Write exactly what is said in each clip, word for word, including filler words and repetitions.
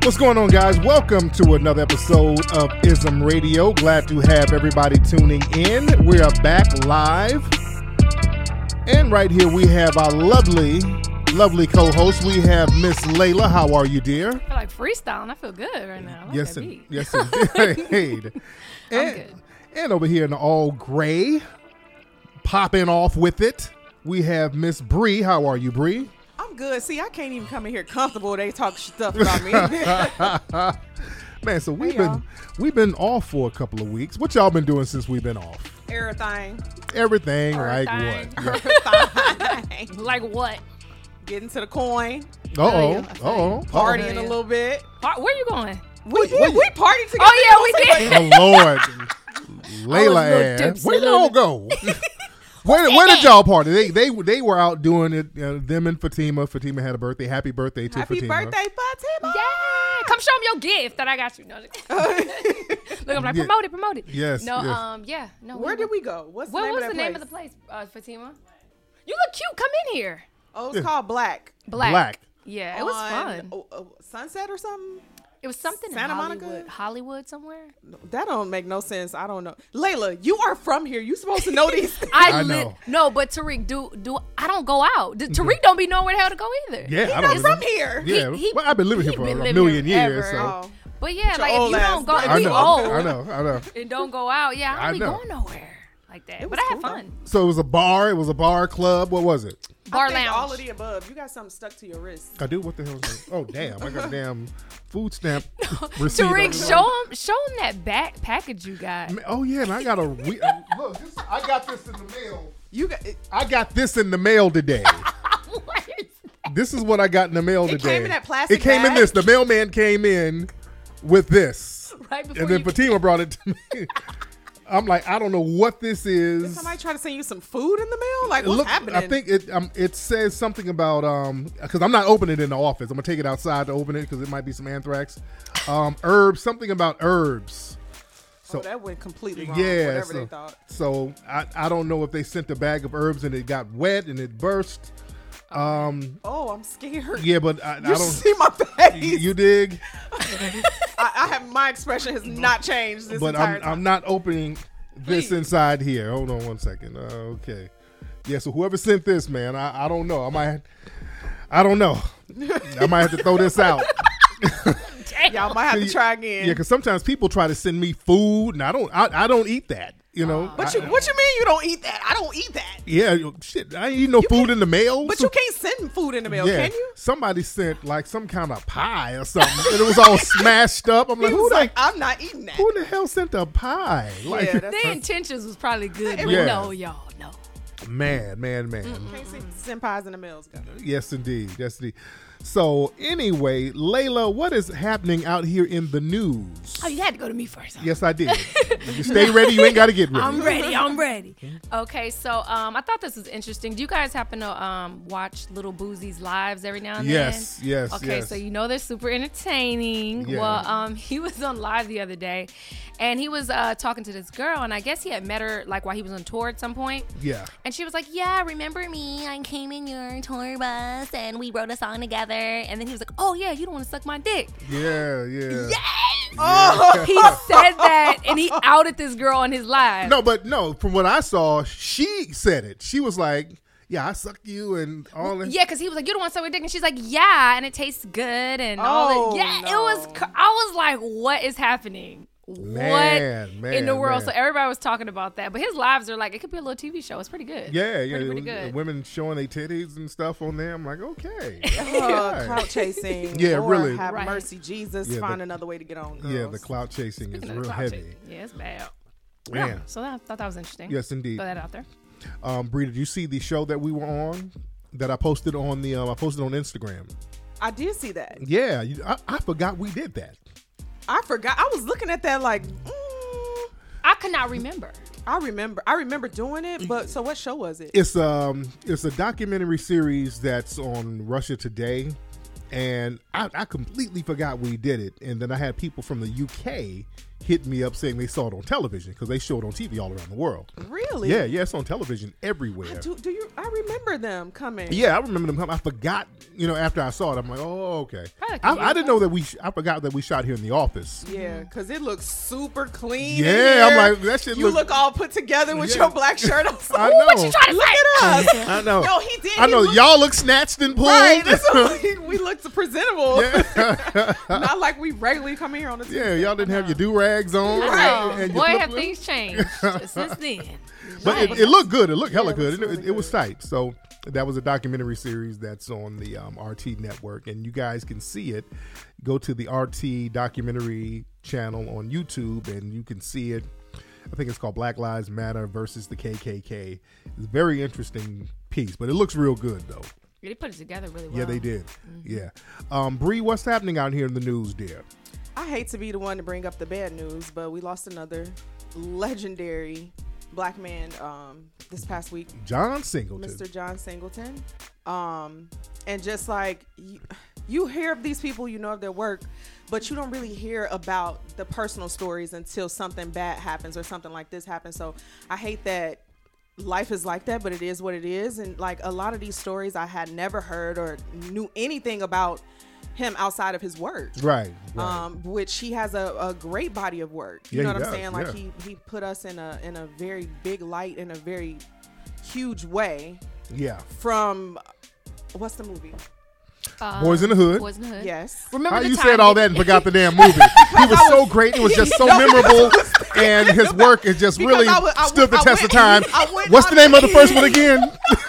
What's going on, guys? Welcome to another episode of Ism Radio. Glad to have everybody tuning in. We are back live. And right here we have our lovely, lovely co-host. We have Miss Layla. How are you, dear? I feel like freestyling. I feel good right now. I like yes, that and, beat. yes, indeed. I'm and, good. and over here in the all gray, popping off with it, we have Miss Bree. How are you, Bree? I'm good. See, I can't even come in here comfortable. They talk stuff about me. Man, so we've Hey, been y'all. we've been off for a couple of weeks. What y'all been doing since we've been off? Everything. Everything, Everything. like what? Yeah. Everything. Like what? Getting to the coin. Uh oh. you. I Uh feel oh. you. Partying yeah. a little bit. Par- Where you going? We Wait, did. wait. We partied together. Oh, yeah, we did. Oh Lord, Layla a little ass. tipsy, Where y'all go? Where, where did y'all party? They they they were out doing it. Uh, them and Fatima. Fatima had a birthday. Happy birthday to Happy Fatima. birthday, Fatima. Yeah. Come show them your gift that I got you. No, look, I'm like, Yeah. promote it, promote it. Yes, No, yes. um, yeah. No. Where did we go? What's What the name was of the that name place? of the place, uh, Fatima? You look cute. Come in here. Oh, it's called Black. Black. Black. Yeah, it was On, fun. oh, oh, Sunset or something? It was something Santa in Monica? Hollywood. Hollywood somewhere. That don't make no sense. I don't know. Layla, you are from here. You supposed to know these things. I, I lit- know. No, but Tariq, do do I don't go out. D- Tariq don't be knowing where the hell to go either. Yeah, I Not don't from know. here. Yeah, He- he- well, I've been living here he for been a living million here years, forever. so Oh. But yeah, With like your if old you ass don't go, back. if I you know, old I know, I know. and don't go out, yeah, I I don't be know. going nowhere like that. It But was I had cool, fun. So it was a bar. It was a bar club. What was it? Bar I think lounge. all of the above. You got something stuck to your wrist. I do. What the hell is that? Oh damn! I got a damn food stamp receipt. Tariq, on the- show him, show him that back package you got. Oh yeah, and I got a we, uh, look. This, I got this in the mail. You got it. I got this in the mail today. What is that? This is what I got in the mail It today. came in that plastic It came in bag? this. The mailman came in with this, Right before and then you- Fatima brought it to me. I'm like, I don't know what this Did is. somebody try to send you some food in the mail? Like, It what's look- happening? I think it um, it says something about um because I'm not opening it in the office. I'm gonna take it outside to open it because it might be some anthrax. Um, herbs, something about herbs. So oh, that went completely wrong. yeah, Whatever so, they thought. so I, I don't know if they sent a bag of herbs and it got wet and it burst. Um, Oh, I'm scared. yeah, but I, I You don't. see my face. You, you dig? I, I have my expression has not changed this But entire I'm time. I'm not opening this Please. inside here. Hold on one second. Uh, okay. Yeah. So whoever sent this, man, I, I don't know. I might. I don't know. I might have to throw this out. Y'all might have to See, try again. Yeah, because sometimes people try to send me food, and I don't. I, I don't eat that. You know. But you, I- what you mean you don't eat that? I don't eat that. Yeah. you- Shit. I ain't eat no food can't- in the mail. But So- you can't send food in the mail, yeah. can you? Somebody sent like some kind of pie or something, and it was all smashed up. I'm He like, who was the like, I'm not eating that. who the hell sent a pie? Like, Yeah, that's The intentions was probably good, but Yeah. no, y'all, no. man, man, man. can't send, send pies in the mails. guys. Yes, indeed. Yes, indeed. So, anyway, Layla, what is happening out here in the news? Oh, you had to go to me first. Huh? Yes, I did. You stay ready. You ain't got to get ready. I'm ready. I'm ready. Okay, so um, I thought this was interesting. Do you guys happen to um watch Little Boozy's lives every now and Yes, then? yes, Okay, yes. so you know they're super entertaining. Yeah. Well, um, he was on live the other day, and he was uh talking to this girl, and I guess he had met her like while he was on tour at some point. Yeah. And she was like, yeah, remember me? I came in your tour bus and we wrote a song together. And then he was like, oh, yeah, you don't want to suck my dick. Yeah, yeah. Oh, he said that and he outed this girl on his live. No, but no, from what I saw, she said it. She was like, yeah, I suck you and all that. Yeah, because he was like, you don't want to suck my dick. And she's like, yeah, and it tastes good and all Oh, that. Yeah, no. it was, cr- I was like, what is happening? Man, what man, in the world? man. So everybody was talking about that. But his lives are like, it could be a little T V show. It's pretty good. Yeah, yeah. Pretty, pretty it was- good. Women showing their titties and stuff on there. I'm like, okay. Uh, Alright. clout chasing. Yeah, Lord really. Have Right. mercy, Jesus. Yeah, the- find another way to get on. Girls. Yeah, the clout chasing is Speaking of real clout heavy. chasing. Yeah, it's bad. Man. Yeah, so that, I thought that was interesting. Yes, indeed. Throw that out there. Um, Bree, did you see the show that we were on that I posted on the um, I posted on Instagram? I did see that. Yeah, you, I, I forgot we did that. I forgot. I was looking at that like. Mm, I could not remember. I remember. I remember doing it, but so what show was it? It's um it's a documentary series that's on Russia Today, and I, I completely forgot we did it. And then I had people from the U K hit me up saying they saw it on television because they show it on T V all around the world. Really? Yeah, yeah, it's on television everywhere. I do, do you? I remember them coming. Yeah, I remember them. coming. I forgot you know, after I saw it, I'm like, oh, okay. Probably I, could I use didn't know that we. Sh- I forgot that we shot here in the office. Yeah, because it looks super clean. in Yeah, I'm here. like that shit. You look, look all put together with Yeah. your black shirt on. I know. What you trying to look at us? I know. Yo, he did. I he know looked- y'all look snatched and pulled. Right, that's what we, we looked presentable. yeah. Not like we regularly come here on the yeah, y'all didn't have your do rags on. I know. and your Boy, flip- have things changed since then. But it, it looked good. It looked hella Yeah, it good. looks It, really it was good. tight. So that was a documentary series that's on the um, R T network, and you guys can see it. Go to the R T documentary channel on YouTube, and you can see it. I think it's called Black Lives Matter versus the K K K. It's a very interesting piece, but it looks real good though. They put it together really well. Yeah, they did. Yeah, um, Bree, what's happening out here in the news, dear? I hate to be the one to bring up the bad news, but we lost another legendary black man um, this past week, John Singleton. Mister John Singleton. Um, and just like you, you hear of these people, you know of their work, but you don't really hear about the personal stories until something bad happens or something like this happens. So I hate that life is like that, but it is what it is. And like a lot of these stories I had never heard or knew anything about him outside of his work. Right. right. Um, which he has a, a great body of work. You Yeah, know he what does, I'm saying? Like yeah. he he put us in a in a very big light in a very huge way yeah. from what's the movie? Um, Boys in the Hood. Boys in the Hood. Yes. Remember How the you time said all that and forgot the damn movie? He was so great. It was just so memorable, and his work is just Because really I wa- I stood the wa- I test went- of time. I went What's on- the name of the first one again?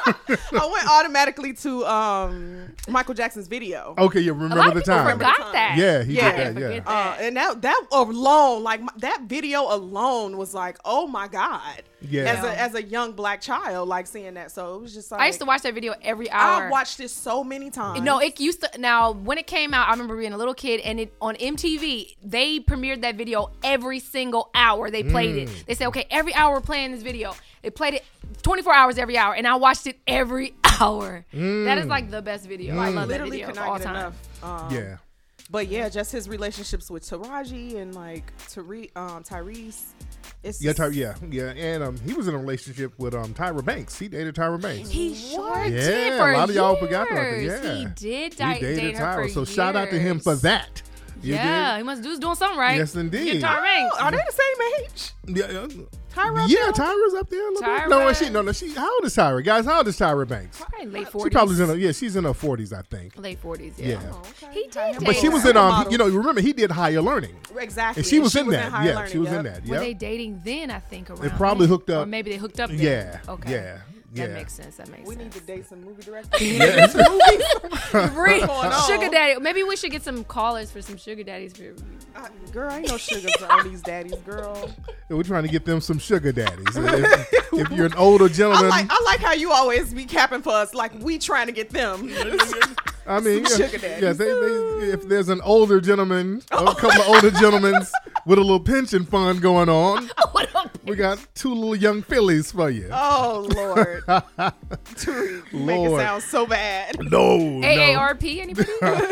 I went automatically to um, Michael Jackson's video. Okay, you A remember lot of the people time. forgot that. Yeah, he Yeah. did that. Forget Yeah. that. Uh, and that that alone, like my, that video alone, was like, oh my god. Yeah. As a as a young black child, like seeing that, so it was just like I used to watch that video every hour. I watched it so many times. No, it used to. Now, when it came out, I remember being a little kid, and it on M T V, they premiered that video every single hour. They played Mm. it. They said, "Okay, every hour we're playing this video." They played it twenty-four hours every hour, and I watched it every hour. That is like the best video. I love that literally video could of all not get time. enough. Um, Yeah. But yeah, just his relationships with Taraji and like Tari- um, Tyrese. It's Yeah, just- Ty- yeah, yeah, and um, he was in a relationship with um Tyra Banks. He dated Tyra Banks. He sure Yeah, did a for lot of y'all years. forgot about that. Yeah. He did He di- dated date her Tyra, for so shout out to him for years. that. You Yeah, he must do doing something right. Yes, indeed. Get Tyra Banks. Oh, are they the same age? did? Yeah, uh, Tyra up yeah, there? Tyra's up there a little bit. Tyra- No, she, no, no, she. How old is Tyra, guys? How old is Tyra Banks? Probably late She forties. probably in her, yeah, she's in her forties, I think. late forties. Yeah. Yeah. Oh, okay. He did Higher date But she her. was in um, Model. you know, you remember he did Higher Learning, Exactly. and she was in that. Higher Yeah, Learning, she was yep. in that. Were they Yeah, dating then? I think around. They probably then? hooked up. Or maybe they hooked up. Then. yeah, Okay. yeah, That yeah. makes sense. That makes We sense. need to date some movie directors. Yeah. Free going on? sugar daddy. Maybe we should get some callers for some sugar daddies. For Uh, girl, ain't no sugars on these daddies, girl. We're trying to get them some sugar daddies. if, if you're an older I gentleman, like I like how you always be capping for us, like we trying to get them. I mean, some yeah, sugar daddies. yeah they, they, if there's an older gentleman, or a couple of older gentlemen with a little pension fund going on, what up? we got two little young fillies for you. Oh Lord, Tariq, you make it Lord. sound so bad. No, no. A A R P? Anybody?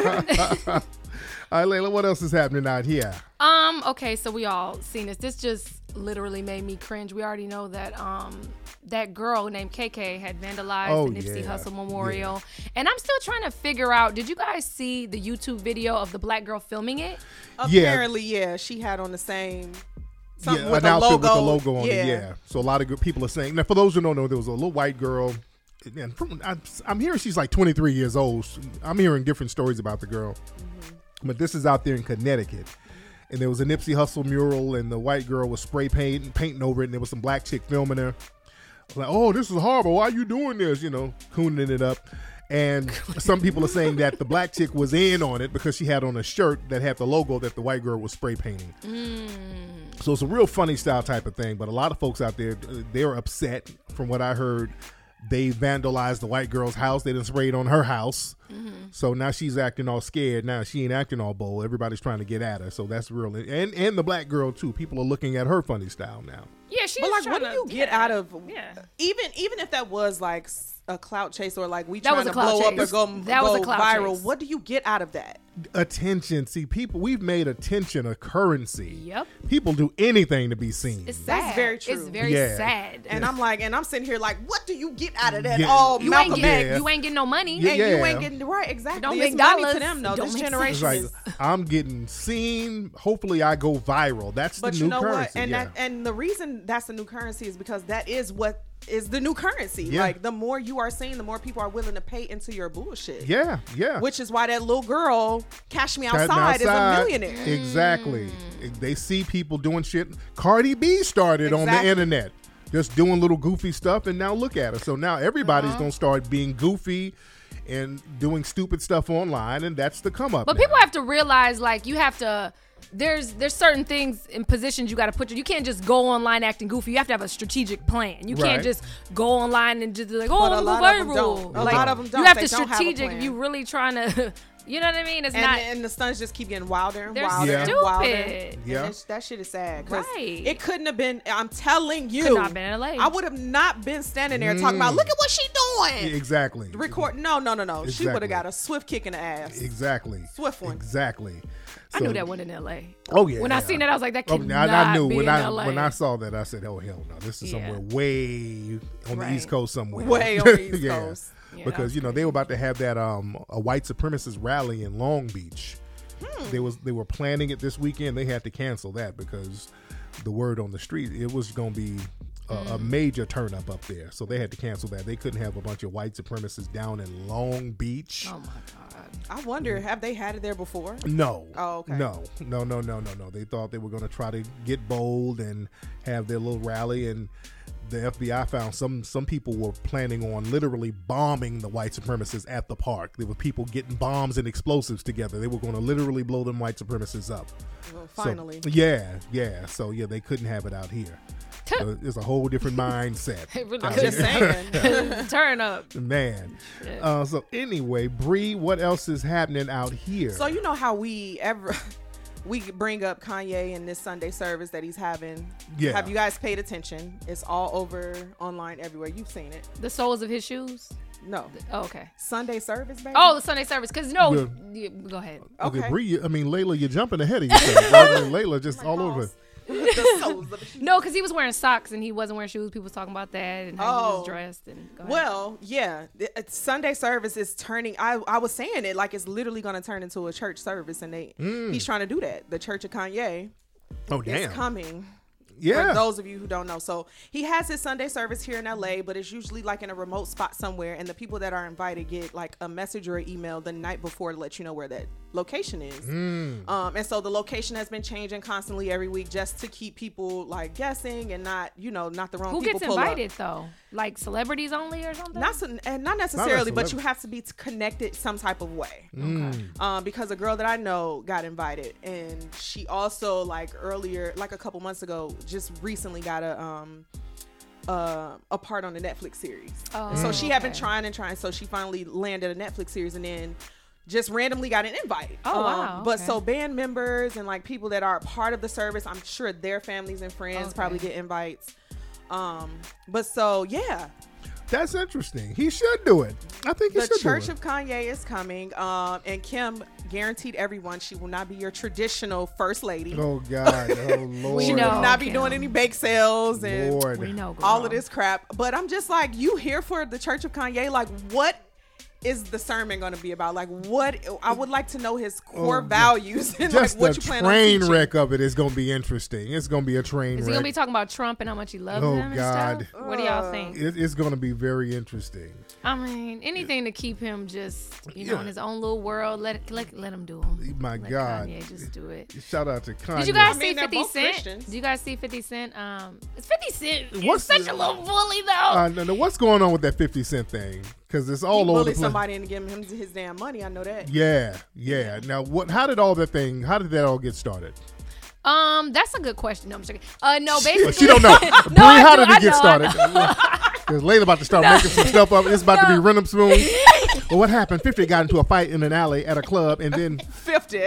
All right, Layla, what else is happening out here? Um, okay, so we all seen this. This just literally made me cringe. We already know that um that girl named K K had vandalized Oh, the Nipsey yeah, Hussle Memorial. And I'm still trying to figure out, did you guys see the YouTube video of the black girl filming it? Yeah. Apparently, yeah, she had on the same something yeah, with an a outfit logo. with the logo on it. Yeah. So a lot of good people are saying. Now, for those who don't know, there was a little white girl. And from, I'm, I'm hearing she's like twenty-three years old. I'm hearing different stories about the girl. Mm-hmm. But this is out there in Connecticut. And there was a Nipsey Hussle mural, and the white girl was spray painting, painting over it, and there was some black chick filming her. Like, oh, this is horrible. Why are you doing this? You know, cooning it up. And some people are saying that the black chick was in on it because she had on a shirt that had the logo that the white girl was spray painting. Mm. So it's a real funny style type of thing. But a lot of folks out there, they're upset. From what I heard, they vandalized the white girl's house. They didn't spray it on her house. Mm-hmm. So now she's acting all scared. Now she ain't acting all bold. Everybody's trying to get at her. So that's real. And and the black girl too. People are looking at her funny style now. Yeah, she's But like, trying what do to, you get yeah. out of Yeah. even even if that was like s- a clout chase or like we That trying was a to clout blow up chase. or go, That was go a clout viral. chase. What do you get out of that? Attention. See, people, we've made attention a currency. Yep. People do anything to be seen. It's sad. That's very true. It's very Yeah. sad. And I'm like, and I'm sitting here like, what do you get out of that? Yeah. Oh, you Malcolm ain't Yeah. getting you ain't getting no money. Yeah. And you ain't getting right, exactly. Don't It's make money dollars. to them, though. Don't This make It's generation like, is. I'm getting seen. Hopefully, I go viral. That's But the you new know currency. what? And yeah. that and the reason that's the new currency is because that is what is the new currency. Yeah. Like the more you are seen, the more people are willing to pay into your bullshit. yeah, yeah. Which is why that little girl, Cash Me Cutting Outside, is a outside. millionaire. Exactly. They see people doing shit. Cardi B started on the Exactly. internet, just doing little goofy stuff, and now look at her. So now everybody's Uh-huh. gonna start being goofy and doing stupid stuff online, and that's the come up. But now. people have to realize, like, you have to. There's there's certain things in positions you got to put. You can't just go online acting goofy. You have to have a strategic plan. You Right. can't just go online and just be like, oh, But a I'm lot gonna of go them viral. don't. A Like, lot of them don't. You have They to don't have a strategic. plan. If you really trying to, you know what I mean? It's And, not. and the stunts just keep getting wilder and They're wilder Yeah. and wilder. stupid. And Yeah. it's- that shit is sad. 'Cause Right. It couldn't have been. I'm telling you. Could not have been in L A. I would have not been standing there talking about, look at what she doing. exactly. Record. No, no, no, no. She Exactly. would have got a swift kick in the ass. Exactly. Swift one. Exactly. I So- knew that one in L A. Oh yeah. When I yeah. seen that, I was like, that Oh, cannot I, I knew be when in I L A. when I saw that, I said, "Oh hell no, this is Yeah. somewhere way on Right. the East Coast somewhere." Way on the East Yeah. Coast. Yeah, that Because was you know they were about to have that um a white supremacist rally in Long Beach. Hmm. They was they were planning it this weekend. They had to cancel that because the word on the street it was going to be a, a Mm. major turn up up there. So they had to cancel that. They couldn't have a bunch of white supremacists down in Long Beach. Oh my god. I wonder, have they had it there before? No. Oh, okay. No, no, no, no, no, no. They thought they were going to try to get bold and have their little rally, and the F B I found some some people were planning on literally bombing the white supremacists at the park. There were people getting bombs and explosives together. They were going to literally blow them white supremacists up. Well, So- finally. yeah, yeah. So yeah, they couldn't have it out here. So it's a whole different mindset. It really I'm could. just saying. Turn up. Man. Yeah. Uh, so anyway, Bree, what else is happening out here? So you know how we ever we bring up Kanye in this Sunday service that he's having. Yeah. Have you guys paid attention? It's all over online everywhere. You've seen it. The soles of his shoes. No. Oh, okay. Sunday service, baby. Oh, the Sunday service. Cause no, Yeah. yeah, go ahead. Okay, okay. Bree, you- I mean, Layla, you're jumping ahead of yourself. I mean, Layla just all over. the soles of the shoes. No, because he was wearing socks and he wasn't wearing shoes. People was talking about that and how he Oh. was dressed. And go ahead. Well, yeah, the- uh, Sunday service is turning. I, I was saying it like it's literally going to turn into a church service, and they he's trying to do that. The Church of Kanye Oh, is damn. coming. Yeah. For those of you who don't know, so he has his Sunday service here in L A, but it's usually like in a remote spot somewhere, and the people that are invited get like a message or an email the night before to let you know where that location is. Mm. Um, and so the location has been changing constantly every week just to keep people like guessing and not, you know, not the wrong who people gets pull invited up. though? Like celebrities only or something? Not so, and not necessarily, but you celebrity. have to be t- connected some type of way. Mm. Um, because a girl that I know got invited, and she also like earlier, like a couple months ago, just recently got a um uh, a part on the Netflix series. Oh, So she had been okay. trying and trying, so she finally landed a Netflix series, and then just randomly got an invite. Oh, Um, wow, But okay. so band members and like people that are part of the service, I'm sure their families and friends Okay. probably get invites. Um, but so yeah. That's interesting. He should do it. I think he The should Church do it. of Kanye is coming, um, and Kim guaranteed everyone she will not be your traditional first lady. Oh, God. Oh, Lord. She know. will not be Kim. doing any bake sales and Lord. We know, girl. all of this crap. But I'm just like, you here for the Church of Kanye? Like, what is the sermon going to be about? Like, what? I would like to know his core Oh, values and like Just what the you plan on train teaching. wreck of it is going to be interesting. It's going to be a train Is he wreck. gonna be talking about Trump and how much he loves Oh, him and God. stuff? What do y'all think? It- it's going to be very interesting. I mean, anything to keep him just, you know, Yeah. in his own little world. Let let, let him do him. My let God. Kanye just do it. Shout out to Kanye. Did you guys I see mean, they're fifty both Cent? Christians. Did you guys see fifty Cent? Um, it's fifty Cent. What's He's such the- a little bully though. Uh, no, no, what's going on with that fifty Cent thing? Because it's all He over the bullied place. somebody into giving him his damn money. I know that. Yeah, yeah. Now, what? How did all that thing? How did that all get started? Um, that's a good question. No, I'm just kidding. Uh, no, basically, Well, she don't know. no, Bree, I how do, did I it get know, I started? know. Because Layla about to start making some stuff up. It's about to be random spoon. Well, what happened? fifty got into a fight in an alley at a club, and then fifty.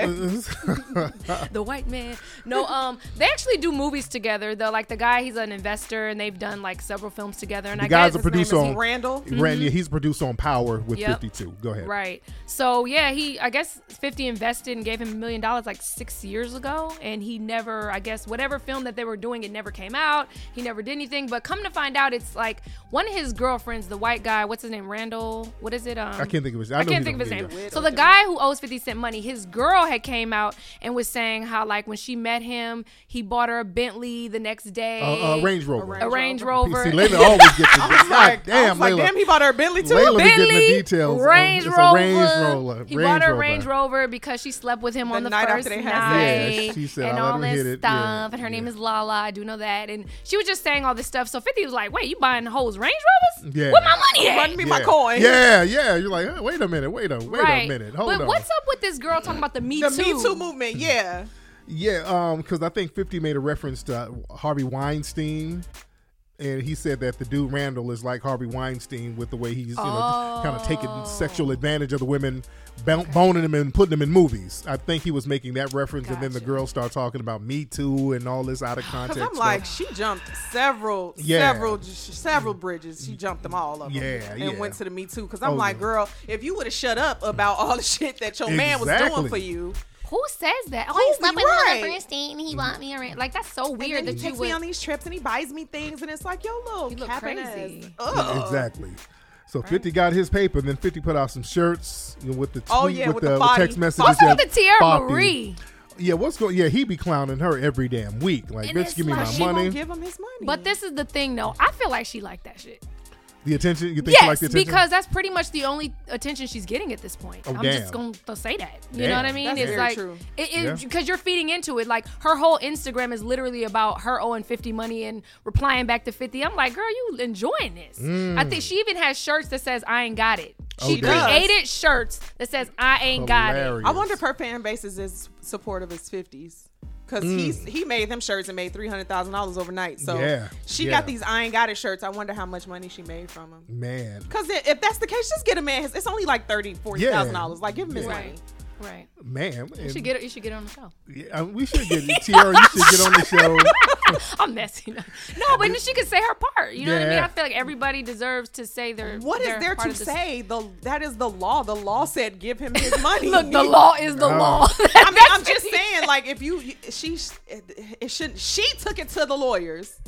The white man. No, um, they actually do movies together. Though, like the guy, he's an investor, and they've done like several films together. And the I guy's guess a producer Name is on Randall. Mm-hmm. Randy, he's a producer on Power with Yep. fifty-two. Go ahead. Right. So yeah, he I guess fifty invested and gave him a million dollars like six years ago, and he never, I guess, whatever film that they were doing, it never came out. He never did anything. But come to find out, it's like one of his girlfriends, the white guy. What's his name? Randall. What is it? Um, I can't think of his. I, I know can't he's think of his on name. video. So the guy who owes fifty Cent money, his girl had came out and was saying how like when she met him, he bought her a Bentley the next day. Uh, uh, Range Rover. A a Range Rover. See, Layla always gets the God Like, damn, I was like, Layla. damn, he bought her a Bentley too. Layla be getting the Bentley, details. Range It's Rover. a Range Rover. He Range bought her a Rover. Range Rover because she slept with him The on the night first after they had night. sex. Yeah, she said, and "I let all him this hit it." stuff. Yeah, And her name yeah. is Lala. I do know that. And she was just saying all this stuff. So fifty was like, "Wait, you buying hoes Range Rovers? Yeah. Where my money at?" Run me Yeah. my coin. Yeah, yeah. You're like, hey, wait a minute, wait a, wait right. a minute, hold but on. what's up with this girl talking about the Me The Too? Me Too movement. Yeah. Yeah, um, because I think fifty made a reference to Harvey Weinstein, and he said that the dude Randall is like Harvey Weinstein with the way he's, you know, Oh. kind of taking sexual advantage of the women, bon- boning them and putting them in movies. I think he was making that reference, and then the Gotcha. girl started talking about Me Too and all this out of context. Because I'm stuff. like, she jumped several, Yeah. several, several bridges. She jumped them all of them. Yeah, and yeah. went to the Me Too. Because I'm Oh, like, yeah. girl, if you would have shut up about all the shit that your man was Exactly. doing for you, Who says that? Oh, Who he be slept with me on right? the first date and he bought me a ring. Like that's so and weird then that he you takes would. me on these trips and he buys me things, and it's like, yo, little You look capping crazy. ass. Ugh. Exactly. So fifty got his paper, and then fifty put out some shirts, you know, with the tweet, Oh, yeah, with, with the, the body. text messages. What's up that with the Tierra Poppy- Marie? Yeah, what's going? Yeah, he be clowning her every damn week. Like, And bitch, it's give me like my She money. won't give him his money. But this is the thing, though. I feel like she liked that shit. The attention? You think she Yes, like the attention? because that's pretty much the only attention she's getting at this point. Oh, I'm damn. just going to say that. You Damn. know what I mean? That's it's very like true. it Yeah. because you're feeding into it. Like her whole Instagram is literally about her owing fifty money and replying back to fifty. I'm like, girl, you enjoying this? I think she even has shirts that says "I ain't got it." Oh, She damn. created shirts that says "I ain't got it." Hilarious. I wonder if her fan base is as supportive as fifties. Because he's he made them shirts and made three hundred thousand dollars overnight. So Yeah, she yeah. got these I ain't got it shirts. I wonder how much money she made from them. Man. Because if that's the case, just get a man. his- It's only like thirty thousand, forty thousand dollars. Like, give him his Yeah. money. Right, right. Man. You should get it. You should get it on the show. Yeah, we should get Tiara. You should get on the show. I'm messing up. No, but then she could say her part. You know what I mean? Yeah. I feel like everybody deserves to say their. What is their there part to of the- say? The that is the law. The law said give him his money. Look, the law is the Oh. law. I mean, I'm just saying, like, if you, she, it shouldn't. She took it to the lawyers.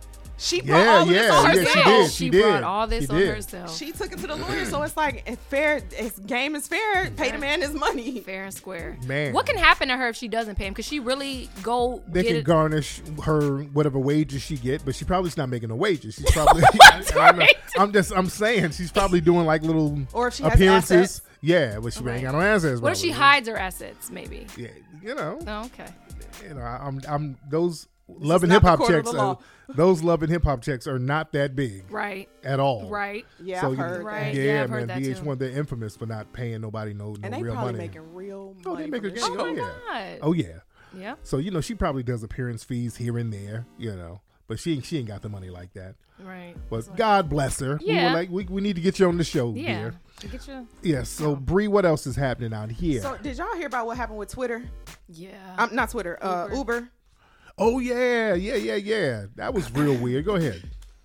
She brought Yeah, all of this yeah, on yeah, she herself. did. She, She brought did. all this She on did. herself. She took it to the lawyers, so it's like it's fair. It's game is fair. Pay the man his money. Fair and square. Man. What can happen to her if she doesn't pay him? Could she really go They get can it? garnish her whatever wages she get, but she probably's not making no wages. She's probably. I, I don't know. right. I'm just. I'm saying she's probably doing like little Or if she has appearances. assets. Yeah, but she Right. ain't got no assets. What if she probably. hides her assets? Maybe. Yeah, you know, Oh, okay. you know, I'm. I'm those love and not hip the hop court of checks. the Are, law. those love and hip hop checks are not that big Right. at all. Right. Yeah, So I've you- heard Right. that. Yeah, Yeah, I've man. heard that V H one, too. they're infamous for not paying nobody no, no And they real probably money. making real Oh, money. they make from a this good- shit. oh, Oh my yeah. God. Oh yeah. Yeah. So you know she probably does appearance fees here and there, you know, but she she ain't got the money like that. Right. But God bless her. We Yeah. were like we, we need to get you on the show, Yeah. dear. Get your. Yes. So Bree, what else is happening out here? So did y'all hear about what happened with Twitter? Yeah. Um, not Twitter. Uh, Uber. Uber. oh yeah, yeah, yeah, yeah. That was real weird. Go ahead.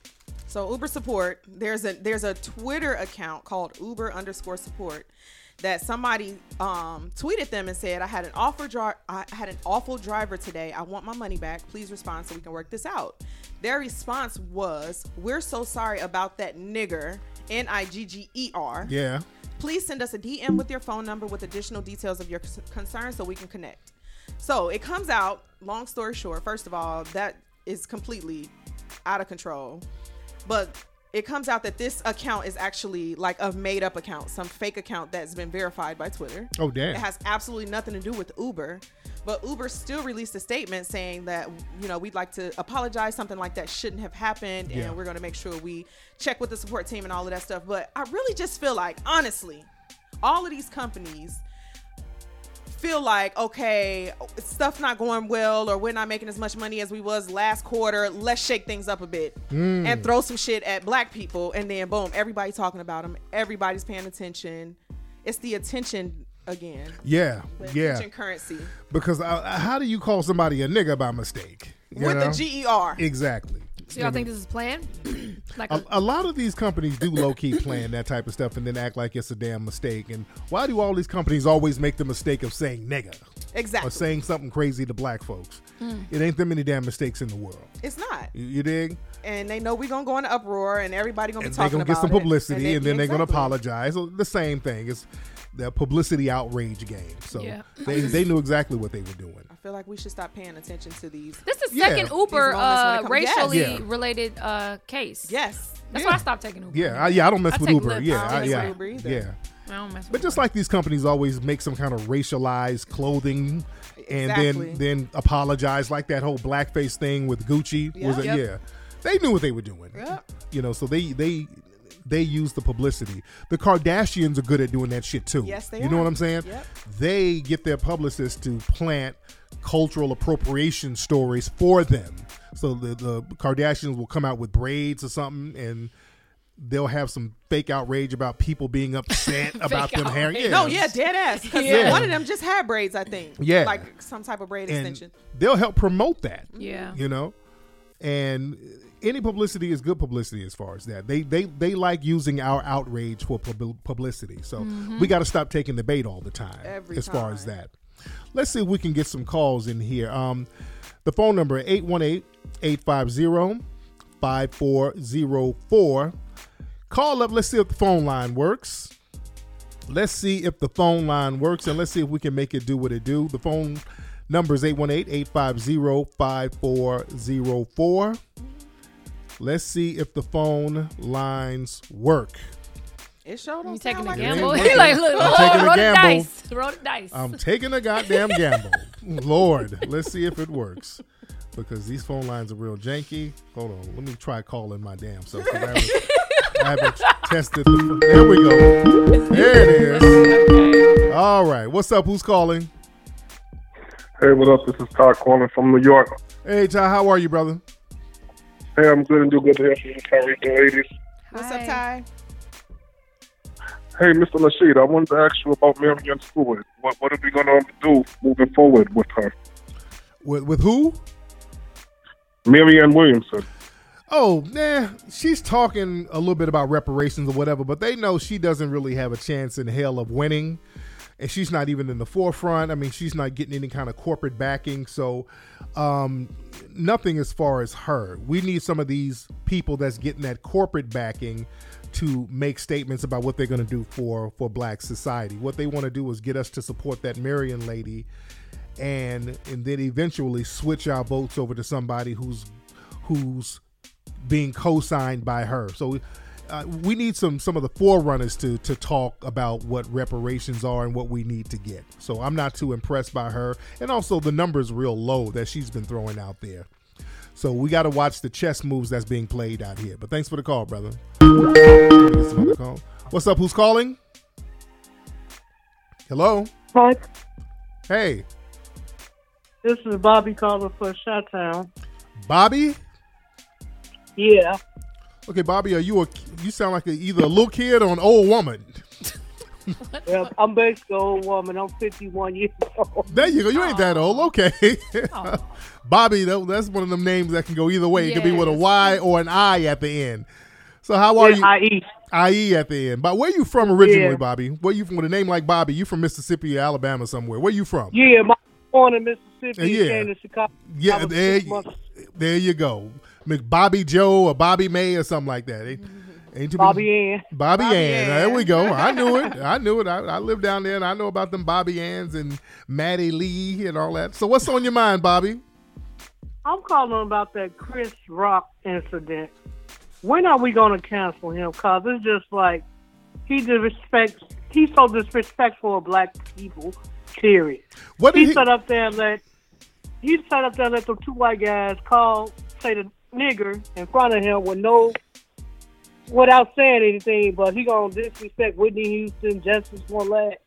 So Uber support, there's a there's a Twitter account called Uber underscore support that somebody um, tweeted them and said, I had an awful dri- I had an awful driver today. I want my money back. Please respond so we can work this out. Their response was, we're so sorry about that nigger, N I G G E R. Yeah. Please send us a D M with your phone number with additional details of your c- concern so we can connect. So it comes out, long story short, first of all, that is completely out of control. But it comes out that this account is actually like a made up account, some fake account that's been verified by Twitter. Oh damn. It has absolutely nothing to do with Uber. But Uber still released a statement saying that, you know, we'd like to apologize. Something like that shouldn't have happened. Yeah. And we're going to make sure we check with the support team and all of that stuff. But I really just feel like, honestly, all of these companies feel like, okay, stuff not going well, or we're not making as much money as we was last quarter. Let's shake things up a bit mm. and throw some shit at black people, and then boom, everybody talking about them. Everybody's paying attention. It's the attention again. Yeah, the yeah. Attention currency. Because uh, how do you call somebody a nigga by mistake? You With know? the G E R. Exactly. So y'all think this is planned? like a, a lot of these companies do low-key plan that type of stuff and then act like it's a damn mistake. And why do all these companies always make the mistake of saying nigga? Exactly. Or saying something crazy to black folks? Mm. It ain't that many damn mistakes in the world. It's not. You, you dig? And they know we're going to go into uproar and everybody going to be and talking about it. They're going to get some publicity and, they, and then exactly. they're going to apologize. So the same thing. It's the publicity outrage game. So yeah. they, they knew exactly what they were doing. I feel like we should stop paying attention to these. This is yeah. second Uber uh, racially yes. related uh, case. Yes. That's yeah. why I stopped taking Uber. Yeah, I, yeah, I don't mess I with take Uber. Lyft. Yeah, I don't I, mess yeah, with Uber either. yeah. I don't mess with but just Uber. like these companies always make some kind of racialized clothing and exactly. then then apologize, like that whole blackface thing with Gucci. Yep. Was it? Yep. Yeah, they knew what they were doing. Yep. You know, so they they. They use the publicity. The Kardashians are good at doing that shit too. Yes, they you are. know what I'm saying? Yep. They get their publicists to plant cultural appropriation stories for them. So the, the Kardashians will come out with braids or something, and they'll have some fake outrage about people being upset about them hair. Yeah. No, yeah, dead ass. Because yeah. one of them just had braids, I think. Yeah. Like some type of braid and extension. They'll help promote that. Yeah. You know? And any publicity is good publicity as far as that. They they they like using our outrage for pub- publicity. So mm-hmm. we got to stop taking the bait all the time Every as time. far as that. Let's see if we can get some calls in here. Um, the phone number is eight one eight, eight five zero, five four zero four. Call up. Let's see if the phone line works. Let's see if the phone line works, and let's see if we can make it do what it do. The phone number is eight one eight, eight five zero, five four zero four. Let's see if the phone lines work. It sure don't you taking sound a like gamble? it. He like, look, I'm taking a roll gamble. the dice. Roll the dice. I'm taking a goddamn gamble. Lord, let's see if it works. Because these phone lines are real janky. Hold on. Let me try calling my damn self. I haven't, I haven't tested the... There we go. There it is. Okay. All right. What's up? Who's calling? Hey, what up? This is Todd calling from New York. Hey, Todd. How are you, brother? Hey, I'm good and do good to hear from you, Tariq, ladies. What's up, Ty? Hey, Mister Lashid, I wanted to ask you about Marianne Stewart. What, what are we going to do moving forward with her? With, with who? Marianne Williamson. Oh, nah, she's talking a little bit about reparations or whatever, but they know she doesn't really have a chance in hell of winning, and she's not even in the forefront. I mean, she's not getting any kind of corporate backing, so um, nothing as far as her. We need some of these people that's getting that corporate backing to make statements about what they're going to do for, for black society. What they want to do is get us to support that Marion lady and and then eventually switch our votes over to somebody who's who's being co-signed by her. So uh, we need some some of the forerunners to to talk about what reparations are and what we need to get. So I'm not too impressed by her, and also the numbers real low that she's been throwing out there. So we got to watch the chess moves that's being played out here. But thanks for the call, brother. Get some other call. What's up? Who's calling? Hello. Hi. Hey. This is Bobby calling for Chi-Town. Bobby? Yeah. Okay, Bobby, are you a? You sound like a, either a little kid or an old woman. Yeah, I'm basically an old woman. I'm fifty-one years old. There you go. You ain't that old. Okay. Bobby, that, that's one of them names that can go either way. It could be with a Y or an I at the end. So how are yeah, you? I E. I E at the end. But where you from originally, Yeah. Bobby? Where you from with a name like Bobby? You from Mississippi or Alabama somewhere? Where you from? Yeah, my born in Mississippi. Yeah. Came to Chicago. Yeah, I was there, six months- there you go. Bobby Joe or Bobby May or something like that. Ain't, ain't too Bobby many- Ann. Bobby, Bobby Ann. Ann. There we go. I knew it. I knew it. I, I lived down there and I know about them Bobby Anns and Maddie Lee and all that. So what's on your mind, Bobby? I'm calling about that Chris Rock incident. When are we going to cancel him? Because it's just like he disrespects. He's so disrespectful of black people. Period. What did He he? sat up there and let he sat up there and let the two white guys call say the nigger in front of him with no without saying anything, but he gonna disrespect Whitney Houston, Justice Smollett,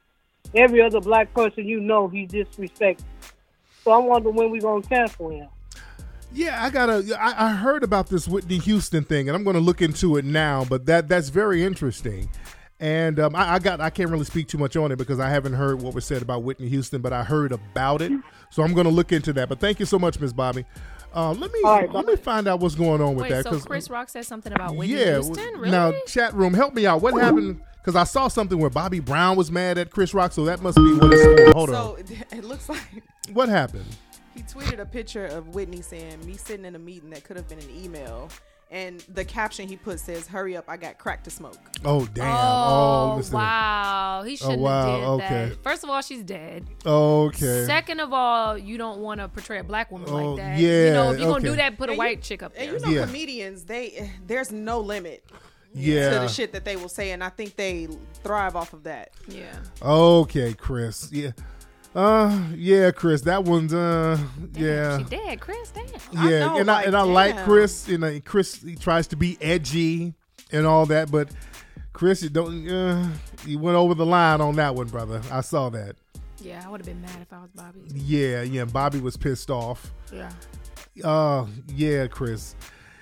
every other black person you know, he disrespects. So I wonder when we gonna cancel him. Yeah, I gotta. I, I heard about this Whitney Houston thing, and I'm going to look into it now. But that that's very interesting. And um, I, I got. I can't really speak too much on it because I haven't heard what was said about Whitney Houston, but I heard about it. So I'm going to look into that. But thank you so much, Miss Bobby. Uh, let me right, let me find out what's going on with Wait, that. so Chris Rock said something about Whitney yeah, Houston? Really? Now, chat room, help me out. What happened? Because I saw something where Bobby Brown was mad at Chris Rock, so that must be what it's for. Hold so on. it looks like What happened? he tweeted a picture of Whitney saying, "Me sitting in a meeting that could have been an email." And the caption he put says, "Hurry up, I got crack to smoke." Oh, damn. Oh, listen. wow. He shouldn't wow, have did okay. that. First of all, she's dead. Okay. Second of all, you don't want to portray a black woman Oh, like that. yeah, You know, if you're going okay. to do that, put a And white you- chick up And there. you know, Yeah. comedians, they there's no limit Yeah. to the shit that they will say, and I think they thrive off of that. Yeah. Okay, Chris. Yeah. Uh, yeah, Chris. That one's uh, Damn, yeah, She dead, Chris. Damn. I yeah. know, and I like, and I like damn. Chris. You know, Chris he tries to be edgy and all that, but Chris, you don't. Uh, you went over the line on that one, brother. I saw that. Yeah, I would have been mad if I was Bobby. Yeah, yeah. Bobby was pissed off. Yeah. Uh, yeah, Chris.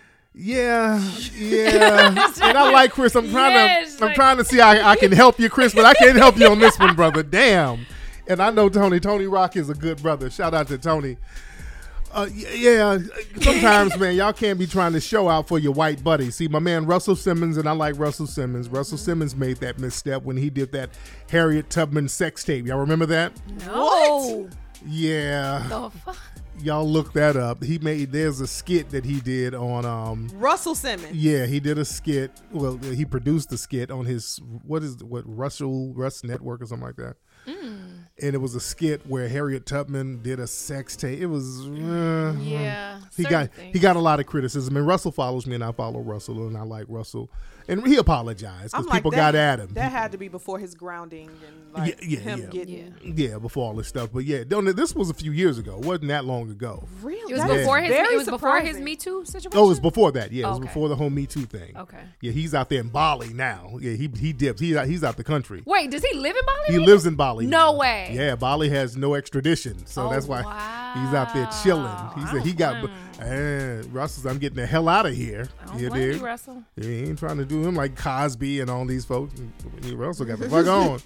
Yeah, yeah, and I like Chris. I'm trying Yes, to, I'm like- trying to see how I can help you, Chris, but I can't help you on this one, brother. Damn. And I know Tony. Tony Rock is a good brother. Shout out to Tony. Uh, y- yeah, sometimes, man, y'all can't be trying to show out for your white buddy. See, my man Russell Simmons, and I like Russell Simmons. Russell Simmons made that misstep when he did that Harriet Tubman sex tape. Y'all remember that? No. Yeah. The fuck? Y'all look that up. He made there's a skit that he did on um Russell Simmons. yeah, he did a skit. Well, he produced the skit on his what is what Russell Russ Network or something like that. And it was a skit where Harriet Tubman did a sex tape. It was uh, Yeah. he certain got things. he got a lot of criticism. And Russell follows me, and I follow Russell, and I like Russell. And he apologized because I'm like, people that, got at him. That had to be before his grounding and like Yeah, yeah, him yeah. getting. yeah, before all this stuff. But yeah, don't, this was a few years ago. It wasn't that long ago. Really? It was That is before his. very It was before his surprising. Me Too situation. Oh, it was before that. Yeah, it was Okay. before the whole Me Too thing. Okay. Yeah, he's out there in Bali now. Yeah, he he dips. He he's out the country. Wait, does he live in Bali? He right lives in Bali. No now. way. Yeah, Bali has no extradition, so Oh, that's why wow. he's out there chilling. He I said he got. don't Uh, Russell, I'm getting the hell out of here. I don't You blame dig? you, Russell. Yeah, he ain't trying to do him like Cosby and all these folks. Russell got the fuck on.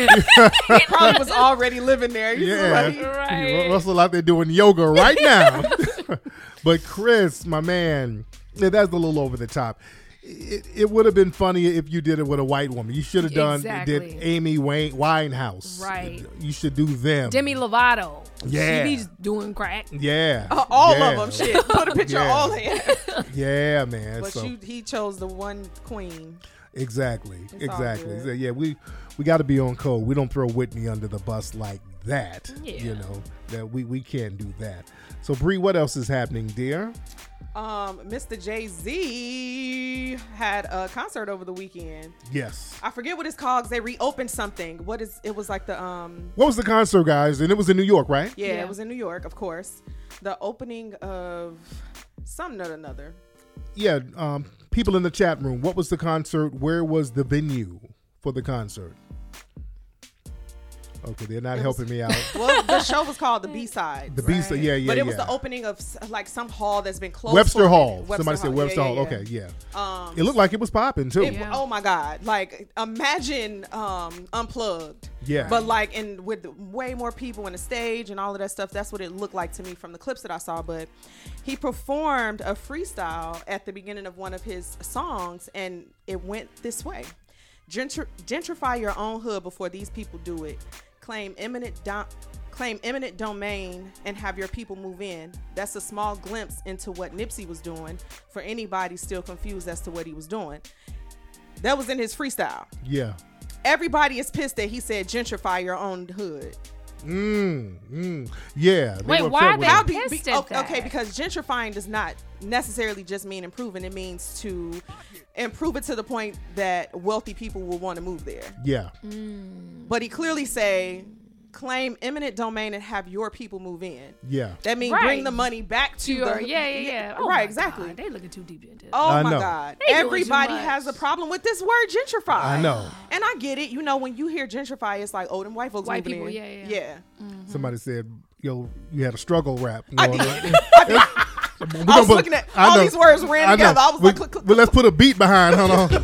He probably was already living there. He's Yeah. like, Right. Russell out there doing yoga right now. But Chris, my man, yeah, that's a little over the top. It, it would have been funnier if you did it with a white woman. You should have done Exactly. did Amy Wayne, Winehouse. Right. You should do them. Demi Lovato. Yeah. She be doing crack. Yeah. uh, all yeah. of them. Shit. Put a picture Yeah. of all of them. Yeah, man. But so you, he chose the one queen. exactly, all exactly. good. So, yeah, we we got to be on code. We don't throw Whitney under the bus like that. Yeah. You know that we we can't do that. So Bree, what else is happening, dear? Um, Mister Jay-Z had a concert over the weekend. Yes. I forget what it's called. 'Cause they reopened something. What is? It was like the um. What was the concert, guys? And it was in New York, right? Yeah, Yeah. it was in New York, of course. The opening of something or another. Yeah. Um, people in the chat room. What was the concert? Where was the venue for the concert? Okay, they're not It was- helping me out. Well, the show was called the B-Side. The beast. Right. Yeah, yeah, But it yeah. was the opening of s- like some hall that's been closed. Webster for a Hall. minute. Somebody said Yeah, Webster yeah, Hall. yeah. Okay, yeah. Um, It looked like it was popping too. It- Yeah. Oh my God! Like imagine um, unplugged. Yeah. But like, and with way more people on the stage and all of that stuff. That's what it looked like to me from the clips that I saw. But he performed a freestyle at the beginning of one of his songs, and it went this way: Gentr- gentrify your own hood before these people do it. Claim eminent do- claim eminent domain and have your people move in. That's a small glimpse into what Nipsey was doing for anybody still confused as to what he was doing. That was in his freestyle. Yeah. Everybody is pissed that he said gentrify your own hood. Mm, mm. Yeah. they Wait, were why upset are with they it. How be- pissed be- at okay, that. okay, because gentrifying does not necessarily just mean improving. It means to improve it to the point that wealthy people will want to move there. Yeah. But he clearly say claim eminent domain and have your people move in. Yeah. That means Right. bring the money back to To your, the, yeah, yeah, yeah. Oh right, my exactly. God, they looking too deep into it. Oh I my know. God. They doing too Everybody much. has a problem with this word gentrify. I know. And I get it. You know, when you hear gentrify, it's like, oh, them white folks White moving people, in. yeah, yeah. Somebody said, yo, you had a struggle rap. I going did. on. I did. We I gonna was put- looking at I all know. these words ran I know. together. I was We- like, click, click, well, let's put a beat behind. Hold on.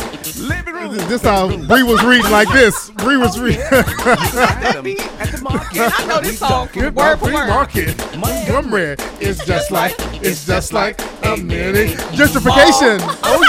This how Bree was reading like this. Bree was reading. that beat. And I know this song word for Free word. market. Montgomery. It's just like, it's just like a minute. Gentrification. Oh,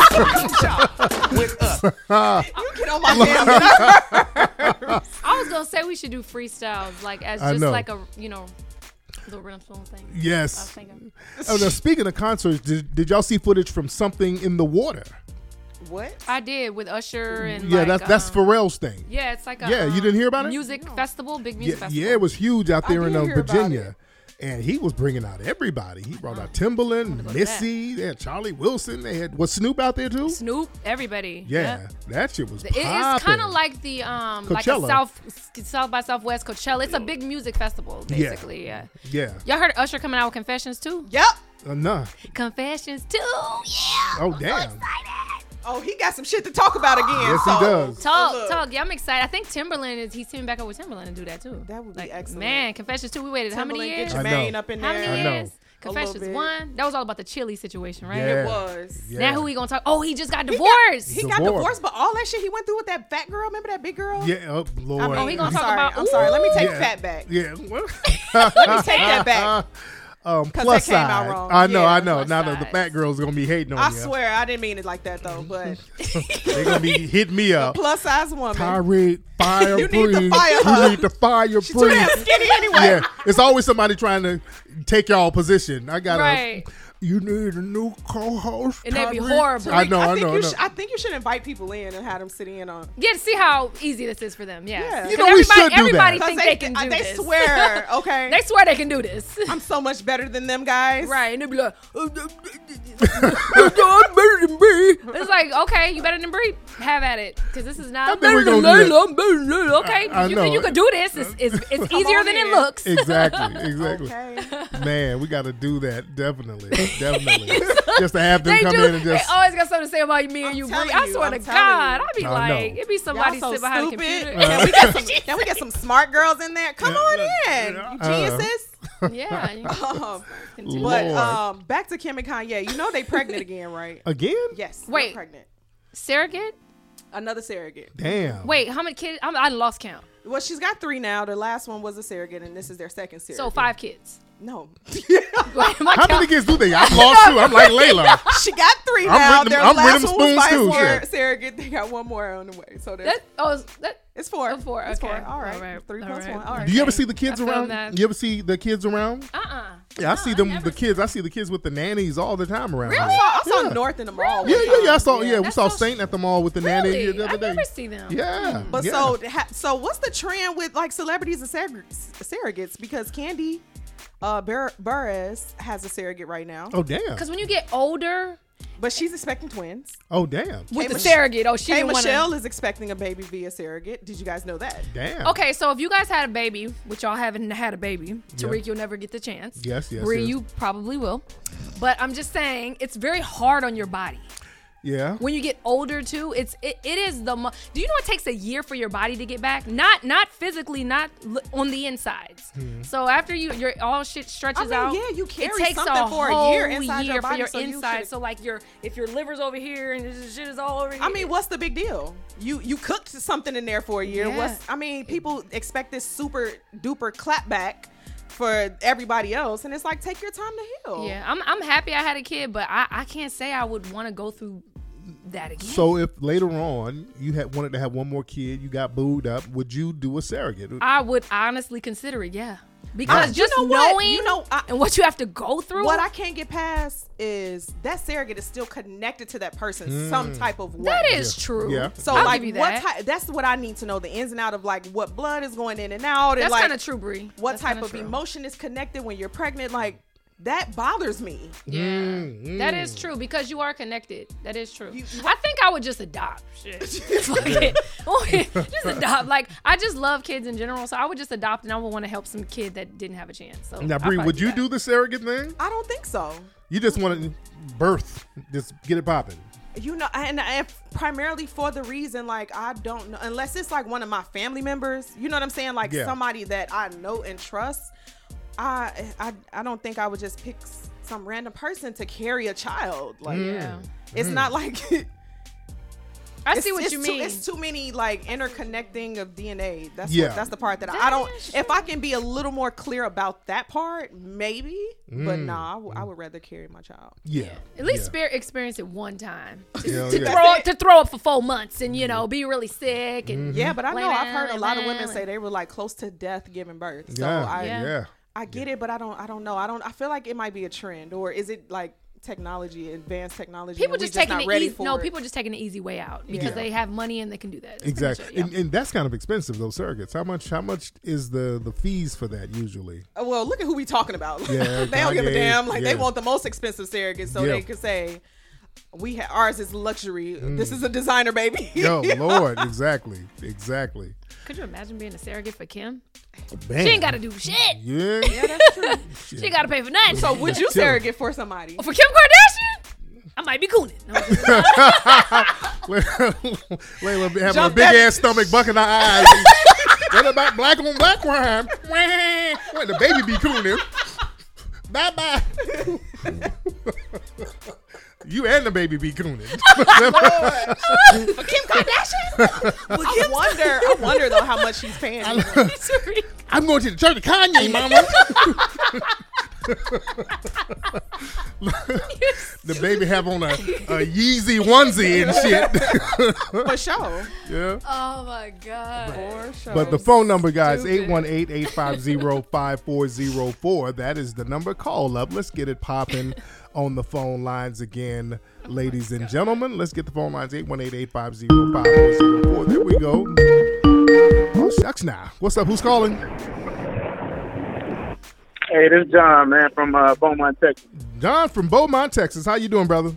yeah. You get on my damn nerves. I was gonna say we should do freestyles, like as I just know. like a you know, little rhythm song thing. I was Yes. thinking. Oh, now, speaking of concerts, did, did y'all see footage from Something in the Water? What? I did with Usher and Yeah, like, that's that's um, Pharrell's thing. Yeah, it's like a Yeah, you um, didn't hear about it? Music festival, big Yeah, music festival. yeah, it was huge out I there in did uh, hear about Virginia. And he was bringing out everybody. He brought out Timbaland, go to Missy, they had Charlie Wilson. They had, was Snoop out there too? Snoop, everybody. Yeah, Yep. that shit was It- It's popping. kind of like the um like a Coachella. South South by Southwest Coachella. It's a big music festival, Yeah. basically. Yeah. Yeah. Y'all heard Usher coming out with Confessions too? Yep. Uh, nah. Confessions too. Yeah. Oh, I'm damn. So excited. Oh, he got some shit to talk about again. Yes, he so, does. Talk, look. talk. Yeah, I'm excited. I think Timberland is he's teaming back up with Timberland to do that too. That would be like, excellent. Man, Confessions two. We waited how many Timberland, years? Get I your know. mane up in How there. many I know. years? A little Confessions bit. one. That was all about the Chili situation, right? Yeah. It was. Yeah. Now who we gonna talk? Oh, he just got He divorced. Got, he got Divorced. divorced, but all that shit he went through with that fat girl. Remember that big girl? Yeah, oh, Lord. I mean, Oh, he gonna I'm talk sorry. about- I'm sorry. Let me take Yeah. fat back. Yeah. Well, Let me take that back. Um, 'Cause plus that came out side. wrong. I know, Yeah, I know. plus Now the, the size. fat girls gonna be hating on I you. swear I didn't mean it like that though, but They're gonna be hitting me up. plus size woman. Tyree, fire You need to Bree. fire You her. need to fire She's too Bree. damn skinny anyway. Yeah, it's always somebody trying to take y'all position. I got to Right. You need a new co-host. And that'd be Tyree. horrible. I know, I, think know, I you know. sh- I think you should invite people in and have them sit in on. Yeah, to see how easy this is for them. Yeah. Yeah. 'Cause You know, we everybody, should do that. everybody 'Cause think they, they, can do they this. swear, okay. They swear they can do this. I'm so much better than them guys. Right, and they'll be like, "Oh, I'm better than Bree." It's like, okay, you better than Bree. Have at it, because this is not. I I'm think better we're than gonna do that. Layla. I'm better than Layla. Okay, I- I you know. think you could do this? It's, it's, it's easier on than in. it looks. Exactly, exactly. Okay. Man, we got to do that. Definitely, definitely. Just to have them They come do. in and just. They always got something to say about me and I'm you, Bree. telling I you, swear I'm to telling God, you. I'd be I like, know. it'd be somebody Y'all so sit behind stupid. a computer. Can we get some? Can we get some smart girls in there? Come on in, you Uh, geniuses. Yeah. you- Um, continue. but Lord. um, back to Kim and Kanye. You know they pregnant again, right? Again? Yes. they're Wait. pregnant. Surrogate? Another surrogate. Damn. Wait, how many kids? I'm, I lost count. Well, she's got three now. The last one was a surrogate, and this is their second surrogate. So five kids. No. Like, my How many count- kids do they? I'm lost too. I'm like Layla. She got three I'm now. with them- Their I'm with last them one was spoons by too, a shit. surrogate. They got one more on the way. So there's That, oh, is that, it's four. oh, four, It's okay. four. All right. All right. Three All plus right. one. All right. Do you ever see the kids I feel around? that. You ever see the kids around? uh-uh. Yeah, I No, see I them. never The seen- kids. I see the kids with the nannies all the time around. I here. saw, I saw Yeah. North in the mall. Yeah, one yeah, yeah. I time. saw. Yeah, we That's saw so- Saint at the mall with the nanny Really? the other I day. never see them. Yeah, But yeah. so, ha- so what's the trend with like celebrities and surrog- surrogates? Because Candy uh, Bur- Buress has a surrogate right now, Oh damn. Because when you get older but she's expecting twins. Oh damn. with the Mich- surrogate, oh, she Hey, didn't want Michelle to. is expecting a baby via surrogate. Did you guys know that? Damn. Okay, so if you guys had a baby, which y'all haven't had a baby, Tariq, you'll never get the chance. Yes, yes, Bree, yes. you probably will. But I'm just saying, it's very hard on your body. Yeah. When you get older too, it's it, it is the mo- do you know it takes a year for your body to get back? Not not physically, not l- on the insides. So after you your all shit stretches I mean, out, yeah, you it carry takes something a for a whole year inside your year body, for your so you inside. should- So like your if your liver's over here and this shit is all over here. I mean, what's the big deal? You you cooked something in there for a year. Yeah. What's I mean, people expect this super duper clapback for everybody else, and it's like take your time to heal. yeah, I'm I'm happy I had a kid, but I I can't say I would want to go through that again. So if later on you had wanted to have one more kid, you got booed up, would you do a surrogate? I would honestly consider it, yeah, because You just know what? knowing You know, I- and what you have to go through. What I can't get past is that surrogate is still connected to that person some type of way. that is true. Yeah. So I'll like give you what that. type? That's what I need to know, the ins and out of like what blood is going in and out, and That's like kind of true, Bree. what That's type kinda of true. emotion is connected when you're pregnant. Like that bothers me. Yeah, Mm, that mm. is true because you are connected. That is true. You- I think I would just adopt. Shit, Fuck it. Just adopt. Like I just love kids in general, so I would just adopt, and I would want to help some kid that didn't have a chance. So Now, I'd Bree, probably would you that. do the surrogate thing? I don't think so. You just want to birth, just get it popping. You know, and, and primarily for the reason, like, I don't know, unless it's like one of my family members, you know what I'm saying? Like Yeah. somebody that I know and trust. I, I, I don't think I would just pick s- some random person to carry a child. Like, Yeah, it's not like I it's- see what it's you too, mean. It's too many like interconnecting of D N A. That's Yeah. what, that's the part that, I, That I don't. is If I can be a little more clear about that part, maybe. But Mm. nah, I, w- I would rather carry my child. Yeah. At least yeah. spare, experience it one time. Hell to yeah. throw to throw up for four months and you know be really sick and Yeah, but I know Lay I've heard a down, lot of lay women down. say they were like close to death giving birth. So Yeah. I, Yeah. yeah. I get it, but I don't. I don't know. I don't. I feel like it might be a trend, or is it like technology, advanced technology? people and we just taking not the ready easy. for No, it? people just taking the easy way out because Yeah. they have money and they can do that. That's pretty much Exactly. it, yeah. And, and that's kind of expensive, those surrogates. How much? How much is the the fees for that usually? Uh, Well, look at who we talking about. Yeah, they don't give a Kanye, damn. Like yeah. they want the most expensive surrogate, so Yeah. they could say, "We ha- ours is luxury. This is a designer baby." Yo, Lord, exactly, exactly. Could you imagine being a surrogate for Kim? Bam. She ain't got to do shit. Yeah. Yeah, that's true. She ain't got to pay for nothing. So would you Chill. surrogate for somebody? for Kim Kardashian, I might be cooning. No, I'm just- Layla be having Jump a big that- ass stomach, bucking her eyes. What about black on black crime? What the baby be cooning? Bye bye. You and the baby be cooning. For Kim Kardashian? I wonder. I wonder though how much she's paying. I'm going to the church of Kanye, mama. The baby have on a, a Yeezy onesie and shit. For sure. Yeah. Oh my god. For sure. But the phone number, guys, Stupid. eight one eight, eight five zero, five four zero four. That is the number. Call up. Let's get it popping on the phone lines again, ladies and gentlemen. Let's get the phone lines, eight one eight, eight five zero, five four zero four. There we go. Oh, shucks now. What's up? Who's calling? Hey, this is John, man, from uh, Beaumont, Texas. John from Beaumont, Texas. How you doing, brother?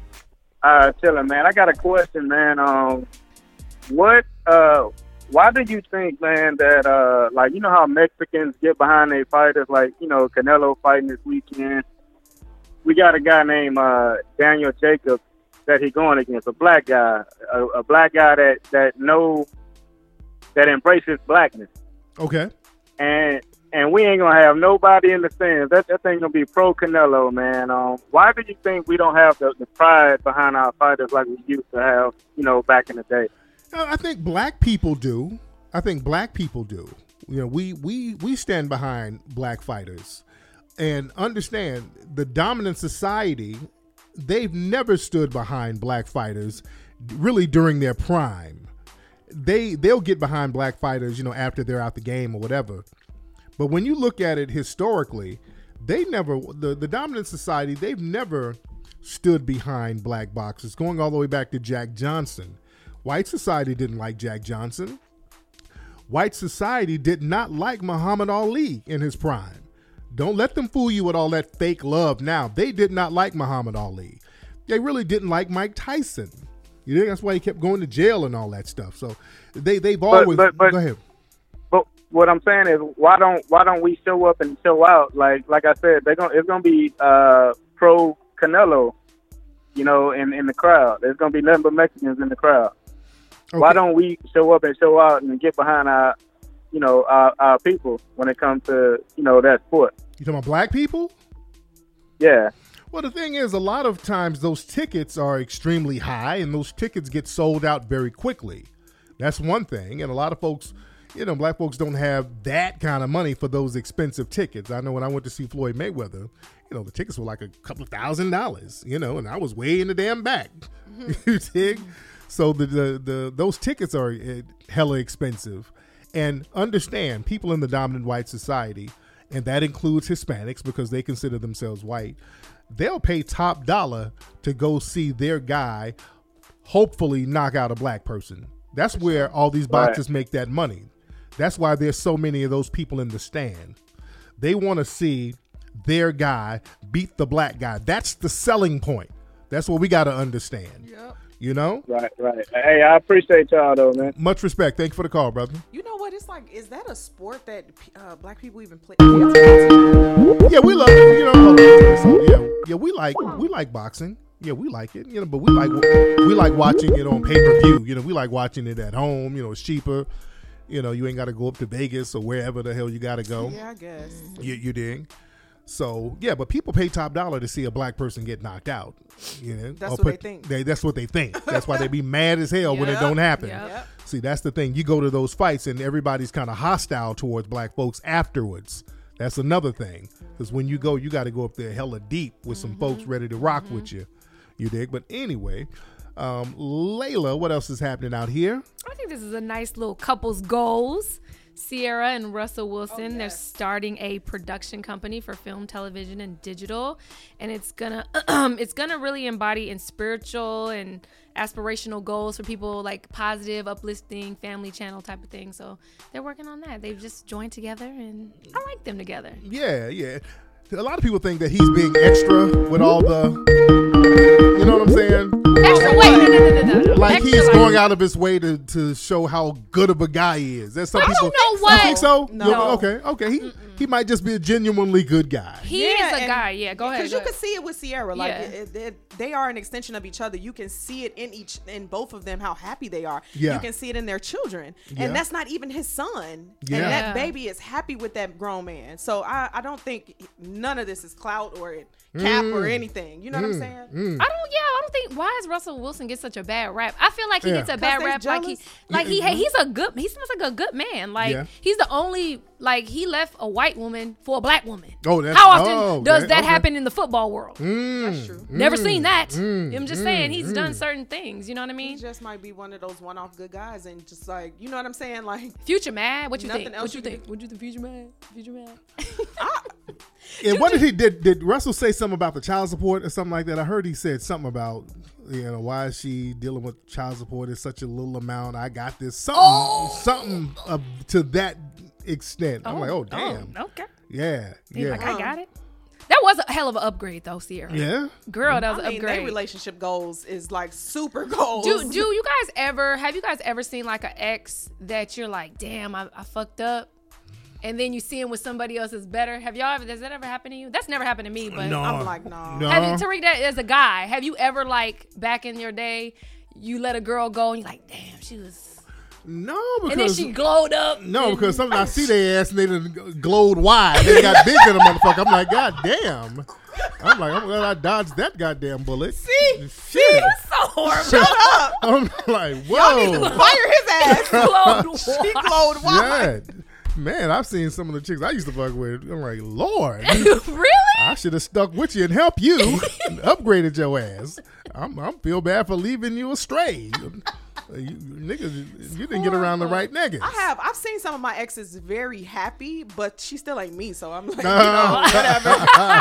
Uh, chilling, man. I got a question, man. Um, what? Uh, why do you think, man, that uh, like you know how Mexicans get behind their fighters, like you know Canelo fighting this weekend? We got a guy named uh, Daniel Jacobs that he going against, a black guy, a, a black guy that that know that embraces blackness, Okay. and and we ain't gonna have nobody in the stands. That that thing gonna be pro Canelo, man. Um, why do you think we don't have the, the pride behind our fighters like we used to have, you know, back in the day? Uh, I think black people do. I think black people do. You know, we we we stand behind black fighters, and understand the dominant society. They've never stood behind black fighters, really during their prime. They they'll get behind black fighters, you know, after they're out the game or whatever. But when you look at it historically, they never the the dominant society. They've never stood behind black boxers, going all the way back to Jack Johnson. White society didn't like Jack Johnson. White society did not like Muhammad Ali in his prime. Don't let them fool you with all that fake love now. They did not like Muhammad Ali. They really didn't like Mike Tyson. You think that's why he kept going to jail and all that stuff. So they, they've always... but- but- go ahead. But what I'm saying is, why don't why don't we show up and show out? Like like I said, they're gonna it's gonna be uh, pro Canelo, you know, in, in the crowd. There's gonna be nothing but Mexicans in the crowd. Okay. Why don't we show up and show out and get behind our, you know, our, our people when it comes to, you know, that sport? You talking about black people? Yeah. Well, the thing is, a lot of times those tickets are extremely high, and those tickets get sold out very quickly. That's one thing. And a lot of folks, you know, black folks don't have that kind of money for those expensive tickets. I know when I went to see Floyd Mayweather, you know, the tickets were like a couple of thousand dollars, you know, and I was way in the damn back. You dig? So the, the, the those tickets are uh, hella expensive. And understand, people in the dominant white society, and that includes Hispanics because they consider themselves white, they'll pay top dollar to go see their guy hopefully knock out a black person. That's where all these boxers Right. make that money. That's why there's so many of those people in the stand. They want to see their guy beat the black guy. That's the selling point. That's what we got to understand. Yep. You know? Right, right. Hey, I appreciate y'all though, man. Much respect. Thank you for the call, brother. You know what? It's like, is that a sport that uh, black people even play? Yeah, we love it. You know, so, yeah, yeah, we like we like boxing. Yeah, we like it. You know, but we like we like watching it on pay per view. You know, we like watching it at home. You know, it's cheaper. You know, you ain't got to go up to Vegas or wherever the hell you got to go. Yeah, I guess. You, you dig? So yeah, but people pay top dollar to see a black person get knocked out. You know, That's or what they think. They, that's what they think. That's why they be mad as hell when it Yep. don't happen. Yep. Yep. See, that's the thing. You go to those fights and everybody's kind of hostile towards black folks afterwards. That's another thing. Because when you go, you got to go up there hella deep with some Mm-hmm. folks ready to rock with you. You dig? But anyway, um, Layla, what else is happening out here? I think this is a nice little couple's goals. Sierra and Russell Wilson, Oh, they're yes. starting a production company for film, television, and digital, and it's gonna it's gonna really embody in spiritual and aspirational goals for people, like positive, uplifting, family channel type of thing. So they're working on that. They've just joined together, and I like them together. Yeah, yeah. A lot of people think that he's being extra with all the, you know what I'm saying? Extra weight, no, no, no, no, no. Like Extra, he's like- going out of his way to, to show how good of a guy he is. That's some I people. don't know You what. think so? No. You- Okay, okay. He he might just be a genuinely good guy. He Yeah, is a and- guy. Yeah, go ahead. Because go you can ahead. see it with Sierra. Like Yeah. it, it, they are an extension of each other. You can see it in each, in both of them, how happy they are. Yeah. You can see it in their children, Yeah. and that's not even his son. Yeah. And that Yeah. baby is happy with that grown man. So I, I don't think none of this is clout or cap or Mm. anything. You know what I'm saying? I don't. Yeah, I don't think. Why does Russell Wilson get such a bad rap? I feel like he Yeah. gets a bad they rap. Like he, jealous? like he, Yeah. he's a good. He seems like a good man. Like Yeah. he's the only. Like he left a white woman for a black woman. Oh, that's- how often oh, does okay, that okay. happen in the football world? Mm, That's true. Never mm, seen that. mm, I'm just mm, saying he's mm. done certain things. You know what I He mean? just might be one of those one-off good guys, and just like, you know what I'm saying? Like, Future mad. What you Nothing think? else What you you can think? What you think? Future mad. Future mad. And what did he did? Did Russell say something about the child support or something like that? I heard he said something about, you know, why is she dealing with child support? It's such a little amount. I got this something, Oh! something of, to that extent. I'm like, oh damn, okay. yeah, He's yeah, like, I got it. That was a hell of an upgrade, though, Sierra. yeah. Girl, that was I an mean, their upgrade. relationship goals is like super goals. Do do you guys ever have you guys ever seen like an ex that you're like, damn, I, I fucked up, and then you see him with somebody else that's better? Have y'all ever? Does that ever happen to you? That's never happened to me, but No, I'm like, no. no. have you, Tariq, that as a guy, have you ever like back in your day, you let a girl go and you're like, damn, she was, No, and then because she glowed up. no, and- because sometimes I see their ass and they done glowed wide. They got big in the motherfucker. I'm like, god damn. I'm like, I'm glad I dodged that goddamn bullet. See? Shit. so horrible. Shut up. I'm like, Y'all need to whoa. fire his ass. Glowed She wide. glowed wide. Yeah. Man, I've seen some of the chicks I used to fuck with. I'm like, Lord, Really? I should have stuck with you and helped you and upgraded your ass. I'm, I'm feel bad for leaving you astray. You, niggas, you didn't get around the right niggas. I have. I've seen some of my exes very happy, but she still ain't me. So I'm like, you No. know, whatever.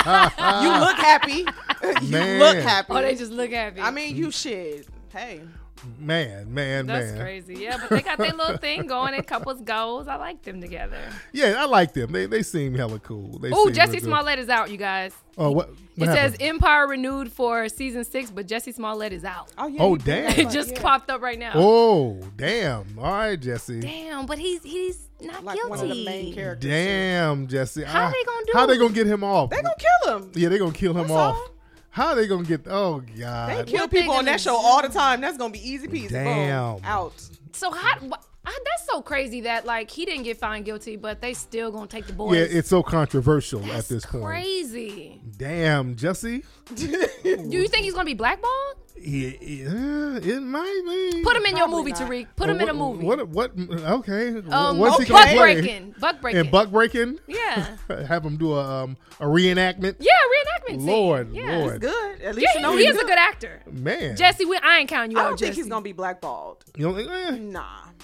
You look happy. You Man. look happy. Oh, they just look at me. I mean, you shit. Hey, Man, man, That's man. crazy. Yeah, but they got their little thing going. Their couples goals. I like them together. Yeah, I like them. They they seem hella cool. They Oh, seem Jesse real good. Smollett is out, you guys. Oh, what? what It says happened? Empire renewed for season six, but Jesse Smollett is out. oh yeah. Oh, you did damn. that, It like, just yeah. popped up right now. Oh, damn. All right, Jesse. Damn, but he's he's not Like guilty. one of the main characters. Damn, Jesse. How I- they gonna do How they it? gonna get him off? They gonna kill him. yeah, they gonna kill him That's off. all. How they gonna get? Oh They God. kill What they people on gonna that show do? all the time. That's gonna be easy peasy. Boom. Damn. Out. So how? wh- I, that's so crazy that like he didn't get found guilty, but they still gonna take the boys. Yeah, it's so controversial that's at this point. crazy. Damn, Jesse. Do you think he's gonna be blackballed? Yeah, yeah, it might be. Put him in your Probably movie, not. Tariq. Put him in a What- movie. What? What? Okay. um, What's he okay. gonna buck play? breaking, buck breaking, And buck breaking. Yeah, Have him do a um a reenactment. yeah, reenactment. scene. Lord, yeah. Lord. Good. At least Yeah, you know he, he he's is a good. good actor. Man, Jesse, we, I ain't counting you I out, don't think Jesse. he's gonna be blackballed. you don't think? Eh, Nah.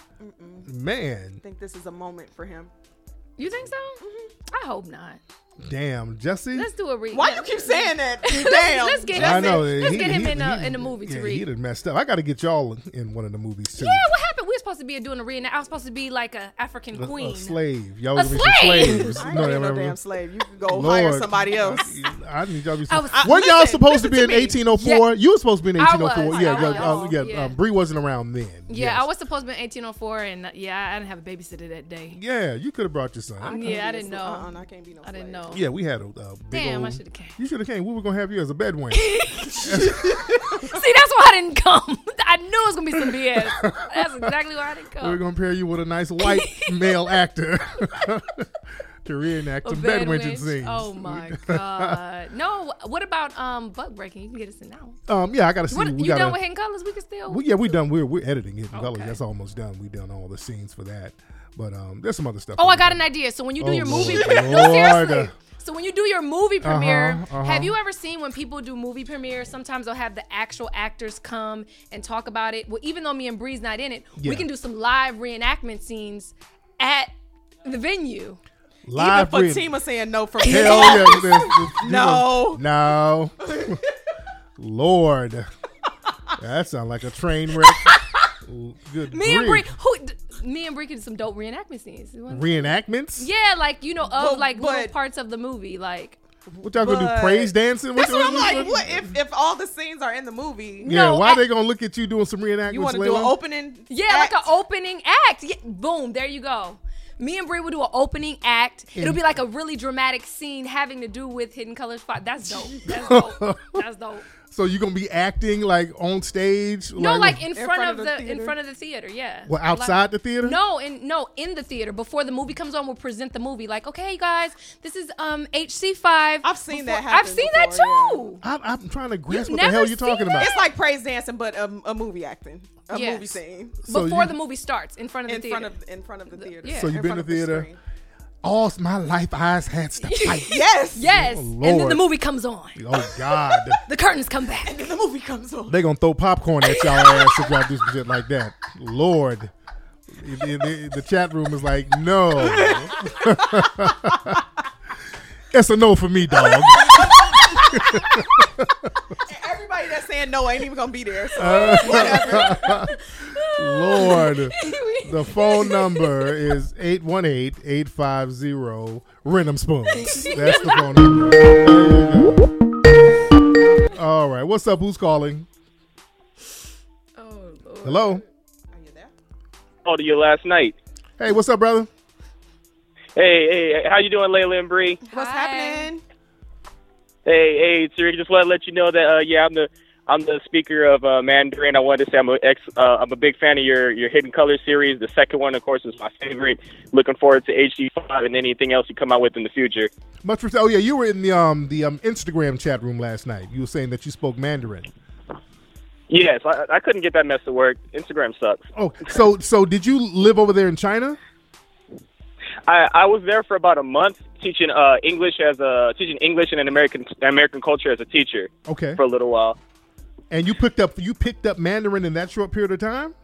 man, I think this is a moment for him. You think so? Mm-hmm. I hope not. damn, Jesse. Let's do a re. Why you keep saying that? Damn. Let's get I him. know. Let's he- get him he- in the he- in the movie yeah, to read. he done messed up. I got to get y'all in one of the movies too. Yeah, what happened? We was supposed to be doing a reenact. I was supposed to be like a African A, queen. a slave. Y'all A was gonna be some slave. slaves. I You know ain't that, no remember? damn slave. You can go Lord. hire somebody else. I need y'all to be. I was- Some, Weren't y'all listen, supposed to listen be to in me. eighteen oh four? You were supposed to be in I eighteen oh four. was, Yeah, I yeah, was. uh, yeah. Yeah. Um, Bree wasn't around then. Yeah, Yes. I was supposed to be in eighteen oh four, and uh, yeah, I didn't have a babysitter that day. Yeah, you could have brought your son. can't Yeah, I be a didn't sla- know. Uh-uh, I can't be no I didn't slave. know. Yeah, we had a, a big Damn, old. I should have came. You should have came. We were gonna have you as a bedouin. See, that's why I didn't come. I knew it was gonna be some B S. That's exactly why I didn't we were come. gonna pair you with a nice white male actor to reenact A some bed bedwinching wench. scenes. Oh my god. No, what about um buck breaking? You can get us in now. Um, yeah, I gotta see. What, we you gotta, done with Hidden Colors? We can still. we, yeah, we done. We're we're editing Hidden Colors. Okay. That's almost done. We done all the scenes for that. But um, there's some other stuff. Oh, that I we got done. an idea. So when you do Oh, your movie, Lord. no, Lord. seriously. So when you do your movie premiere, Uh-huh, uh-huh. have you ever seen when people do movie premieres? Sometimes they'll have the actual actors come and talk about it. Well, even though me and Bree's not in it, Yeah. we can do some live reenactment scenes at the venue. Live Even re- Fatima saying no from Hell yeah. there's- there's- you No. know- No. Lord. That sounds like a train wreck. Good Me and Bree, grief. who, d- me and Bree can do some dope reenactment scenes. You want- Reenactments? Yeah, like you know, of But- like little but- parts of the movie, like. What y'all gonna do? But- Praise dancing? That's what I'm what- like. What if, if all the scenes are in the movie? Yeah, No, why I- they gonna look at you doing some reenactments? You want to Layla? do an opening? Yeah, act? like an opening act. Yeah, boom, there you go. Me and Bree will do an opening act. It'll be like a really dramatic scene having to do with Hidden Colors five. That's dope. That's dope. That's dope. So you gonna be acting like on stage? No, like in, front, front of of the, the in theater? front of the theater. Yeah. Well, outside Like- the theater? No, in no in the theater before the movie comes on. We'll present the movie. Like, okay, you guys, this is um H C five. I've seen that I've happen seen that before, too. I'm, I'm trying to grasp what the never hell you're seen talking that? about. It's like praise dancing, but a, a movie acting, a Yes. movie scene So Before you- the movie starts, in front of the in theater. front of in front of the theater. yeah. So you In been front to of the theater? screen. All my life eyes had to fight. Yes. Yes, Oh, and then Lord. the movie comes on. Oh God. The curtains come back. And the movie comes on. They gonna throw popcorn at y'all ass if y'all do some shit like that. Lord. The, the- the chat room is like, no. It's a no for me, dog. Everybody that's saying no ain't even gonna be there. So Uh, whatever. Lord. The phone number is eight one eight, eight five zero, Rhythm Spoons. That's the phone number. There you go. All right. What's up? Who's calling? Oh, Lord. Hello? Are you there? Called you last night. Hey, what's up, brother? Hey, hey, how you doing, Layla and Bree? What's Hi. happening? Hey, hey, Tariq, just want to let you know that uh, yeah, I'm the I'm the speaker of uh, Mandarin. I wanted to say I'm a ex, uh, I'm a big fan of your your Hidden Colors series. The second one, of course, is my favorite. Looking forward to H D five and anything else you come out with in the future. Much respect. Oh yeah, you were in the um the um Instagram chat room last night. You were saying that you spoke Mandarin. Yes, I, I couldn't get that mess to work. Instagram sucks. Oh, so so did you live over there in China? I, I was there for about a month teaching uh, English as a teaching English and an American American culture as a teacher Okay. for a little while. And you picked up you picked up Mandarin in that short period of time?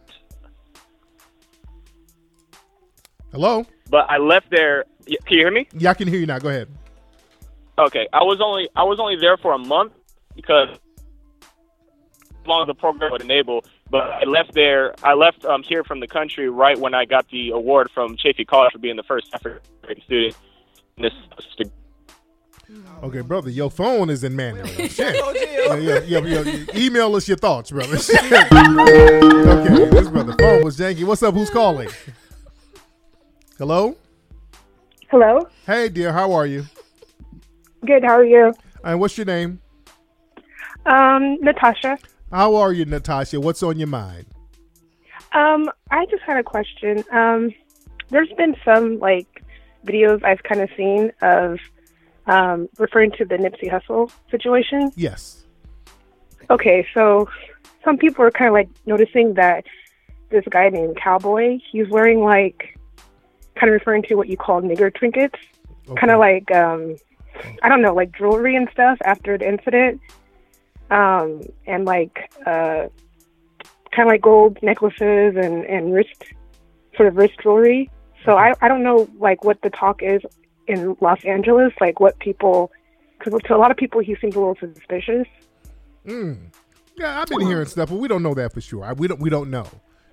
Hello? But I left there. y- Can you hear me? Yeah, I can hear you now. Go ahead. Okay, I was only I was only there for a month because as long as the program would enable. But I left there. I left um, here from the country right when I got the award from Chaffey College for being the first African American student in this. Okay, brother, your phone is in Mandarin. Shit. Oh, Yeah, dear. yeah, yeah, yeah. Email us your thoughts, brother. Shit. Okay, this brother phone was janky. What's up? Who's calling? Hello? Hello. Hey, dear. How are you? Good. How are you? And what's your name? Um, Natasha. How are you, Natasha? What's on your mind? Um, I just had a question. Um, there's been some like videos I've kind of seen of um, referring to the Nipsey Hussle situation. Yes. Okay, so some people are kind of like noticing that this guy named Cowboy, he's wearing like kind of referring to what you call nigger trinkets, Okay. kind of like um, I don't know, like jewelry and stuff after the incident. Um, and like, uh, kind of like gold necklaces and, and wrist, sort of wrist jewelry. So I, I don't know like what the talk is in Los Angeles, like what people, because to a lot of people he seems a little suspicious. Mm. Yeah, I've been hearing stuff, but we don't know that for sure. I, we don't. We don't know.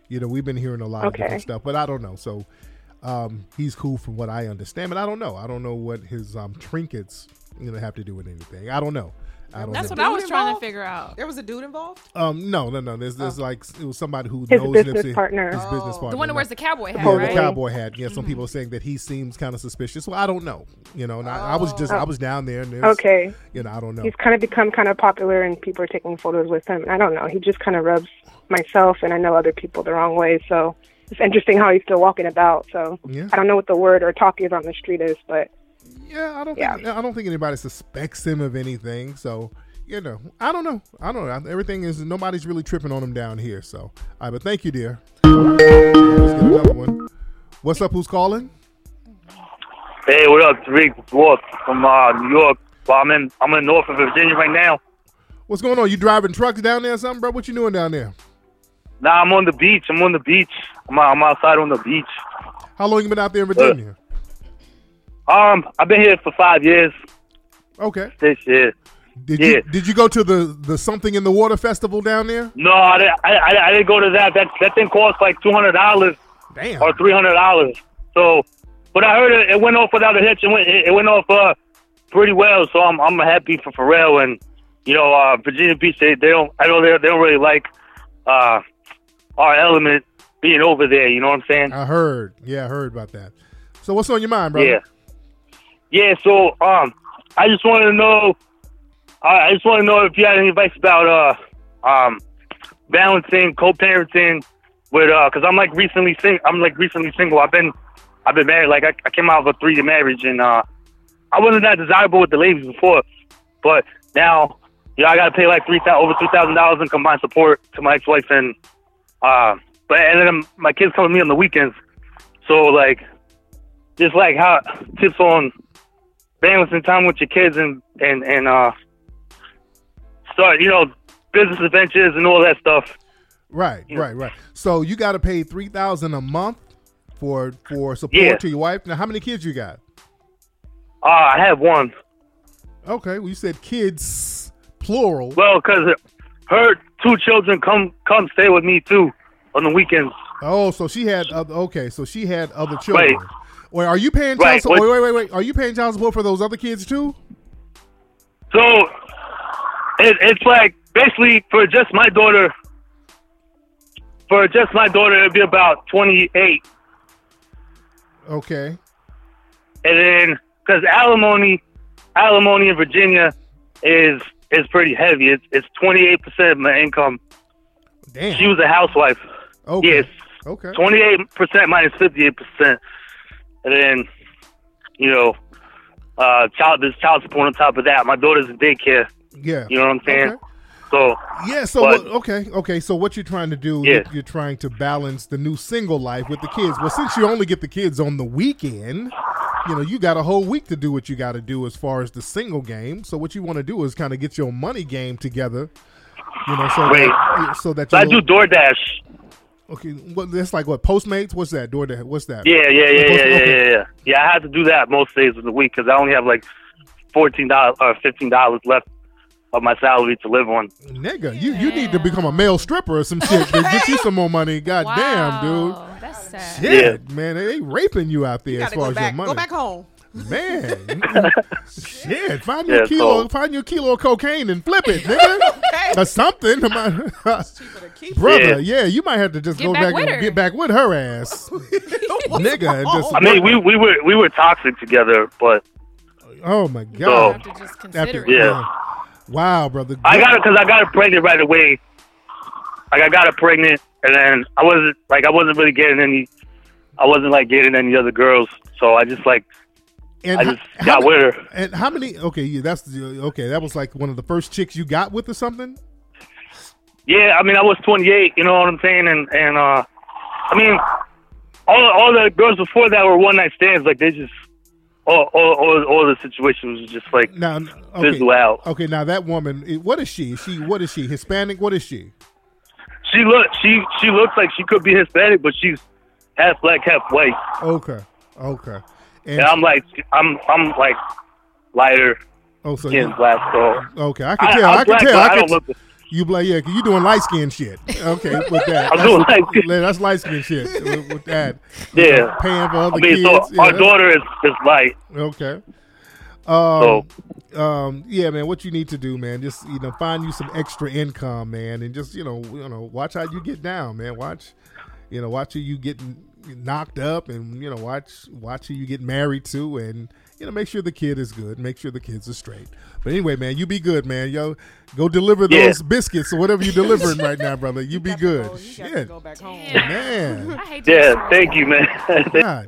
You know, we've been hearing a lot of Okay. different stuff, but I don't know. So um, he's cool from what I understand, but I don't know. I don't know what his um, trinkets you know have to do with anything. I don't know. I don't That's know. what I was Dude trying to involved? figure out. There was a dude involved. Um, no, no, no. There's, there's like it was somebody who His knows business Nipsey. partner. His business Oh. partner. The one that like- wears the cowboy hat, Yeah, right? the cowboy hat. Yeah, some people are saying that he seems kind of suspicious. Well, I don't know. You know, and I, I was just I was down there, and there's, Okay. you know, I don't know. He's kind of become kind of popular, and people are taking photos with him. I don't know. He just kind of rubs myself, and I know other people the wrong way. So it's interesting how he's still walking about. So Yeah. I don't know what the word or talk is on the street is, but Yeah, I don't Yeah. think I don't think anybody suspects him of anything. So you know, I don't know. I don't know. Everything is nobody's really tripping on him down here. So, all right, but thank you, dear. Let's get another one. What's up? Who's calling? Hey, what up, Tariq Wolf from uh, New York? Well, I'm in I'm in Norfolk, Virginia right now. What's going on? You driving trucks down there or something, bro? What you doing down there? Nah, I'm on the beach. I'm on the beach. I'm I'm outside on the beach. How long you been out there in Virginia? Um, I've been here for five years. Okay. This year. Did Yeah. you did you go to the the something in the water festival down there? No, I didn't, I, I, I didn't go to that. That that thing cost like two hundred dollars Damn. or three hundred dollars. So, but I heard it, it went off without a hitch. It went it, it went off uh, pretty well. So I'm I'm happy for Pharrell and you know uh, Virginia Beach. They they don't I know they they don't really like uh, our element being over there. You know what I'm saying? I heard. Yeah, I heard about that. So what's on your mind, bro? Yeah. Yeah, so um, I just wanted to know, uh, I just want to know if you had any advice about uh, um, balancing co-parenting with, uh, cause I'm like recently sing, I'm like recently single. I've been, I've been married. Like I, I came out of a three-year marriage, and uh, I wasn't that desirable with the ladies before, but now, you know, I gotta pay like three thousand, over three thousand dollars in combined support to my ex-wife, and uh, but and then my kids come with me on the weekends, so like, just like how tips on balancing time with your kids and and and uh start you know business adventures and all that stuff. Right, You know. right, right. So you got to pay three thousand a month for for support Yeah. to your wife. Now, how many kids you got? Uh, I have one. Okay, well you said kids plural. Well, because her two children come come stay with me too on the weekends. Oh, so she had other, okay, so she had other children. Right. Wait, are you paying child Right, support? what- Wait, wait, wait, wait. Are you paying child support for those other kids too? So it, it's like basically for just my daughter. For just my daughter, it'd be about twenty-eight, Okay. and then because alimony, alimony in Virginia is is pretty heavy. It's it's twenty-eight percent of my income. Damn. She was a housewife. Okay. Yes, Okay. twenty-eight percent minus fifty-eight percent, and then you know, uh, child there's child support on top of that. My daughter's in daycare. Yeah. You know what I'm saying? Okay. So Yeah, so But- what, okay, okay. So what you're trying to do? Yeah. You're, you're trying to balance the new single life with the kids. Well, since you only get the kids on the weekend, you know you got a whole week to do what you got to do as far as the single game. So what you want to do is kind of get your money game together. You know, so Wait. that, so that so I you do DoorDash. okay. What that's like? What Postmates? What's that? DoorDash? What's that? Yeah, yeah, yeah, yeah, yeah, Okay. yeah, yeah. Yeah, I have to do that most days of the week because I only have like fourteen dollars or fifteen dollars left of my salary to live on. Nigga, you, you need to become a male stripper or some shit to get you some more money. God damn, dude. Wow, that's sad. Shit, man, they raping you out there You as gotta far go as back. your money. Go back home. Man, shit, find your Yeah, kilo, so- find your kilo of cocaine and flip it, nigga, Okay. or something. Cheaper to keep. Brother, yeah. you might have to just Get go back back, with and her. get back with her ass, nigga. And just I mean, we we were we were toxic together, but oh my You god, have to just After- consider it. Yeah. wow, brother. I got it because I got her pregnant right away. Like I got her pregnant, and then I wasn't like I wasn't really getting any. I wasn't like getting any other girls, so I just like and I ho- just how got many- with her. And how many? Okay, yeah, that's the- okay. That was like one of the first chicks you got with or something. Yeah, I mean, I was twenty-eight. You know what I'm saying? And and uh, I mean, all all the girls before that were one night stands. Like they just all all all, all the situations was just like Now, okay, fizzle out. okay. Now that woman, eh, what is she? Is she what is she? Hispanic? What is she? She look she she looks like she could be Hispanic, but she's half black, half white. Okay, okay. And And I'm like I'm I'm like lighter oh, so skin you, black. So okay, I can I, tell. I'm I, can black, tell. but I I can don't look. You like, yeah, you doing light skin shit. Okay, with that. I'm doing light skin. That's light skin shit with, with that. Yeah. You know, paying for other I mean, kids. so yeah. our daughter is, is light. Okay. Um, so, um, yeah, man, what you need to do, man, just, you know, find you some extra income, man, and just, you know, you know, watch how you get down, man. Watch, you know, watch who you get knocked up, and, you know, watch, watch who you get married to, and, you know, make sure the kid is good. Make sure the kids are straight. But anyway, man, you be good, man. Yo, go deliver those Yeah. biscuits or whatever you're delivering right now, brother. You be got to good. go- you got to Shit, go back home. Damn. man. I hate to Yeah, thank you, man. God damn.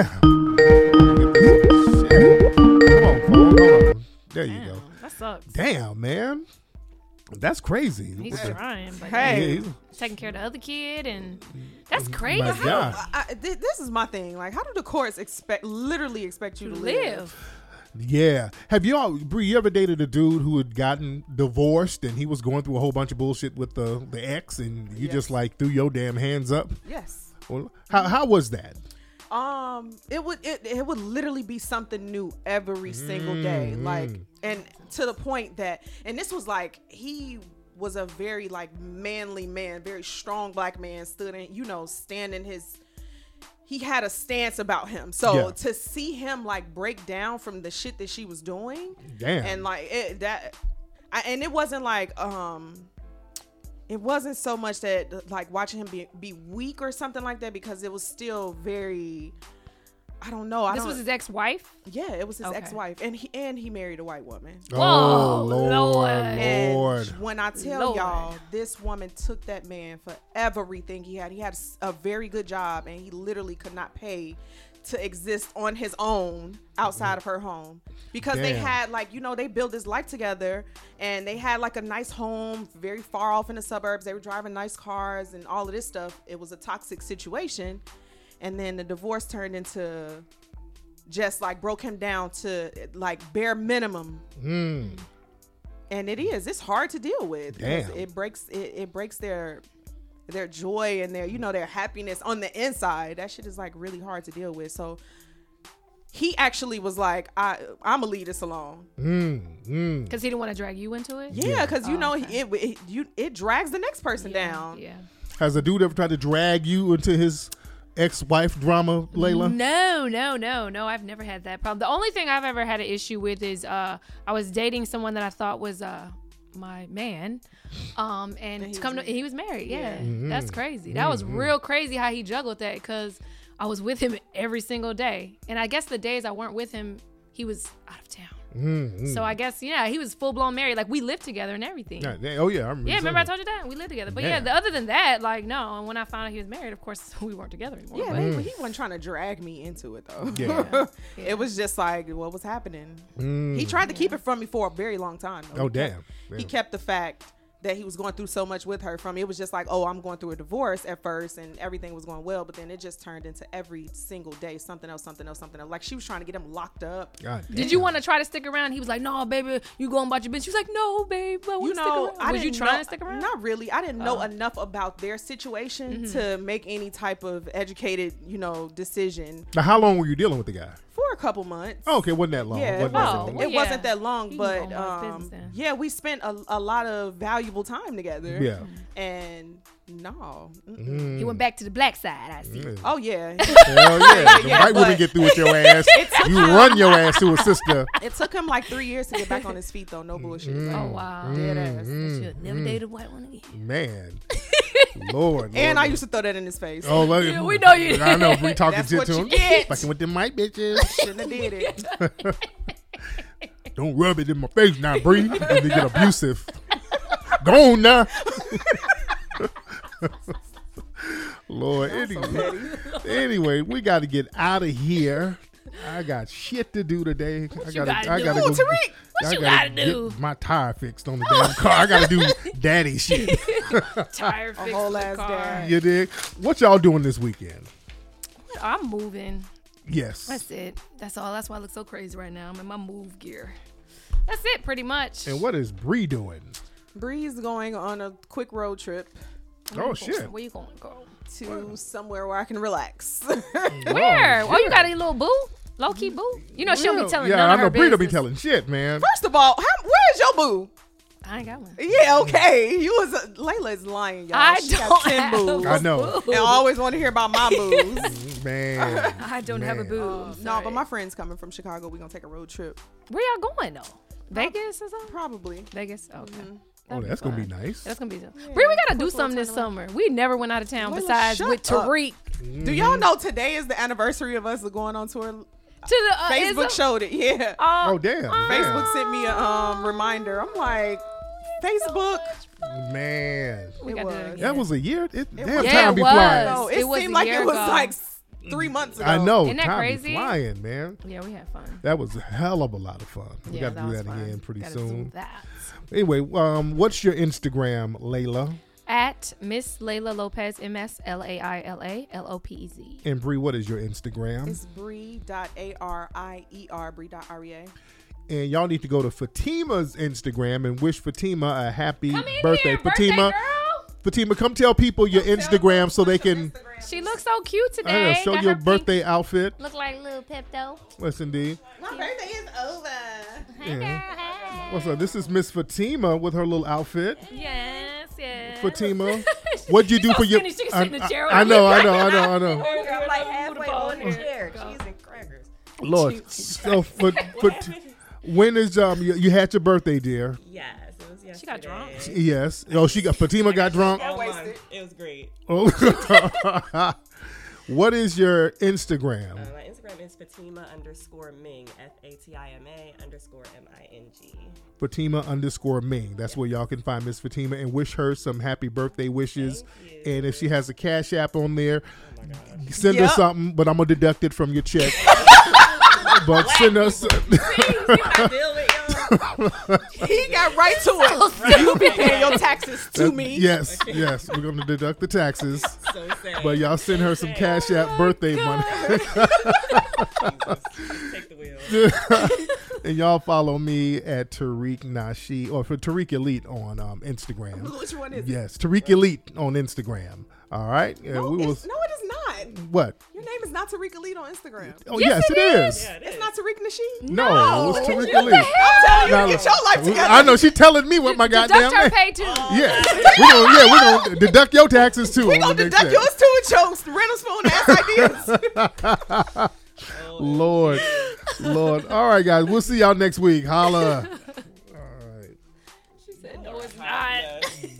Shit. Come on, phone. Hold on. There you Damn, go. that sucks. Damn, man. That's crazy. He's What the- trying, but Hey. Yeah, he's- taking care of the other kid, and that's crazy. My God. I, I- thi- this is my thing. Like, how do the courts expect, literally expect you To to live. live? Yeah. Have you all, Bree, you ever dated a dude who had gotten divorced and he was going through a whole bunch of bullshit with the, the ex, and you Yes. just like threw your damn hands up? Yes. Well, how, how was that? Um, it would it, it would literally be something new every single day, Mm, like, mm. and to the point that, and this was like, he was a very like manly man, very strong black man, stood in, you know, standing his. He had a stance about him. So Yeah. to see him like break down from the shit that she was doing, Damn. and like it, that, I, and it wasn't like um. It wasn't so much that like watching him be be weak or something like that, because it was still very, I don't know. I This don't, was his ex-wife. yeah, it was his Okay. ex-wife, and he and he married a white woman. Oh, Whoa, Lord, Lord. And Lord. when I tell Lord. y'all, this woman took that man for everything he had. He had s- a very good job, and he literally could not pay to exist on his own outside of her home, because they Damn. had like, you know, they built this life together, and they had like a nice home very far off in the suburbs. They were driving nice cars and all of this stuff. It was a toxic situation, and then the divorce turned into just like broke him down to like bare minimum. Mm. And it is, it's hard to deal with. 'Cause Damn. It breaks it, it breaks their their joy and their, you know, their happiness on the inside. That shit is like really hard to deal with. So he actually was like, I I'm gonna leave this alone. Mm. Mm. Because he didn't want to drag you into it. Yeah, because you Oh, know okay. it, it you it drags the next person Yeah, down. Yeah. Has a dude ever tried to drag you into his ex-wife drama, Layla? No, no, no, no. I've never had that problem. The only thing I've ever had an issue with is uh, I was dating someone that I thought was uh, my man, um, and, And he to come was to, he was married. Yeah, Yeah. Mm-hmm. that's crazy. That was real crazy how he juggled that, because I was with him every single day, and I guess the days I weren't with him, he was out of town. Mm. So I guess yeah, he was full blown married. Like we lived together and everything. Yeah, they- oh, yeah. I remember Yeah, you remember I saying told you that? We lived together. But yeah, Yeah. the, other than that, like, no. And when I found out he was married, of course, we weren't together anymore. Yeah, but- they, he wasn't trying to drag me into it though. Yeah. It was just like what was happening. Mm. He tried to keep it from me for a very long time. Though. Oh, He kept- damn. He Damn. kept the fact that he was going through so much with her from me. It was just like, oh, I'm going through a divorce at first, and everything was going well, but then it just turned into every single day something else, something else, something else. Like she was trying to get him locked up. God Did damn. you want to try to stick around? He was like, "No, baby, you going about your business." She was like, "No, babe, I want You to stick know, around." I was you didn't trying know- to stick around? Not really. I didn't know Oh. enough about their situation Mm-hmm. to make any type of educated, you know, decision Now, how long were you dealing with the guy? for a couple months. Oh, okay, wasn't that long. Yeah, it wasn't, wasn't, Oh, that long. well, it wasn't yeah. that long, You can but go about his um, business then. yeah, we spent a, a lot of valuable time together. Yeah. And no. Mm-mm. Mm. He went back to the black side. I see. Mm. Oh, yeah. Hell yeah. The yeah, white woman but- get through with your ass. You run your ass to a sister. It took him like three years to get back on his feet, though. No bullshit. Mm. Like, Oh wow. Dead ass. Mm, Should never mm. date a white one again. Man. Lord. And Lord, I Lord. used to throw that in his face. Oh, look, Yeah, we know you I know. We talking That's shit what to you him. get. Fucking with them white bitches. Shouldn't have did it. Don't rub it in my face now, Bree. And they get abusive. Go on now. Lord, anyway, anyway, we got to get out of here. I got shit to do today. I you gotta, gotta I do? gotta Ooh, go. Tariq, what I you gotta gotta do? Get my tire fixed on the damn car. I gotta do daddy shit. Tire fix whole the ass car. dad. You dig? What y'all doing this weekend? I'm moving. Yes. That's it. That's all. That's why I look so crazy right now. I'm in my move gear. That's it, pretty much. And what is Bree doing? Bree's going on a quick road trip Oh shit. Where you gonna go? to somewhere where I can relax. Where? Oh, you shit. got a little boo? Low key boo? You know she don't be telling yeah, none I of know her Bree don't be business. telling shit, man. First of all, how, where's your boo? I ain't got one. Yeah, okay. You was a, Layla is lying, y'all. I she don't got ten have boos. I know. And I always want to hear about my boos. Man. I don't have a Man. boo. Um, no, Sorry. but my friend's coming from Chicago. We're gonna take a road trip. Where y'all going though? Vegas or something? Probably. Vegas. Okay. Mm-hmm. Oh, That'd that's be gonna be fun. nice. That's gonna be. Yeah, Yeah, Bree, we gotta quick do little something this turnaround. summer. We never went out of town Layla, besides shut with up. Tariq. Do y'all know today is the anniversary of us going on tour? To the uh, Facebook Ism- showed it. Yeah. Uh, Oh, damn. uh, man. Facebook sent me a um reminder. I'm like, Facebook. Man. We It got to do was. it again. That was a year. It, damn, was. Yeah, time it be was. flying. No, it, It was seemed a like year it was ago. like s- three months ago. I know. Isn't that time crazy? be flying, man. Yeah, we had fun. That was a hell of a lot of fun. We Yeah, got to do was that fun. again pretty Gotta do soon. that. Anyway, um, what's your Instagram, Layla? At Miss Layla Lopez, M S L A I L A L O P E Z. And Bree, what is your Instagram? It's Bree dot A R I E R Bree dot R E A. And y'all need to go to Fatima's Instagram and wish Fatima a happy Come in birthday. here, Fatima, birthday girl. Fatima, come tell people your Instagram so they can She looks so cute I today. don't know, show Got your her birthday outfit. Pink, look like little Pepto. Yes, indeed. My birthday is over. Hey, Yeah. girl, hey. What's up? This is Miss Fatima with her little outfit. Yes, yes. Fatima, what'd you do so for your? skinny, she can I, sit in the chair I, I with know, you. I know, I know, I know. I'm like halfway on the Go. chair. Cheese and crackers. Lord, so for, for when is um you, you had your birthday, dear? Yes, it was yesterday. She got drunk. Yes. Oh, she got Fatima got drunk. Oh, my. It was great. Oh. What is your Instagram? Uh, my Instagram is Fatima underscore Ming, F A T I M A underscore M I N G. Fatima underscore Ming. That's where y'all can find Miss Fatima and wish her some happy birthday wishes. Thank you. And if she has a Cash App on there, Oh my gosh. send her Yep. something, but I'm gonna deduct it from your check. But send us. See, see what I deal with, y'all? He got right to it. You be paying your taxes to me. Yes, yes. We're gonna deduct the taxes. So sad. But y'all send her some Cash App birthday money. Take the wheel. And y'all follow me at Tariq Nashi or for Tariq Elite on um, Instagram. Which one is Yes, Tariq Elite on Instagram. All right. it? Yeah, No, we it's, was no, it is not. what? Your name is not Tariq Elite on Instagram. Oh Yes, yes, it it is. Yeah, it It's is. not Tariq Nasheed. No, it was Tariq What Elite. the hell? I'm telling you Now, to get your life together. I know she telling me what my goddamn Deduct her name. pay too. Yeah, we gonna yeah we gonna deduct your taxes too. We on gonna the next deduct check. yours too with your rental spoon ass ideas. Oh, Lord, Lord. All right, guys, we'll see y'all next week. Holla. She said, no, it's not.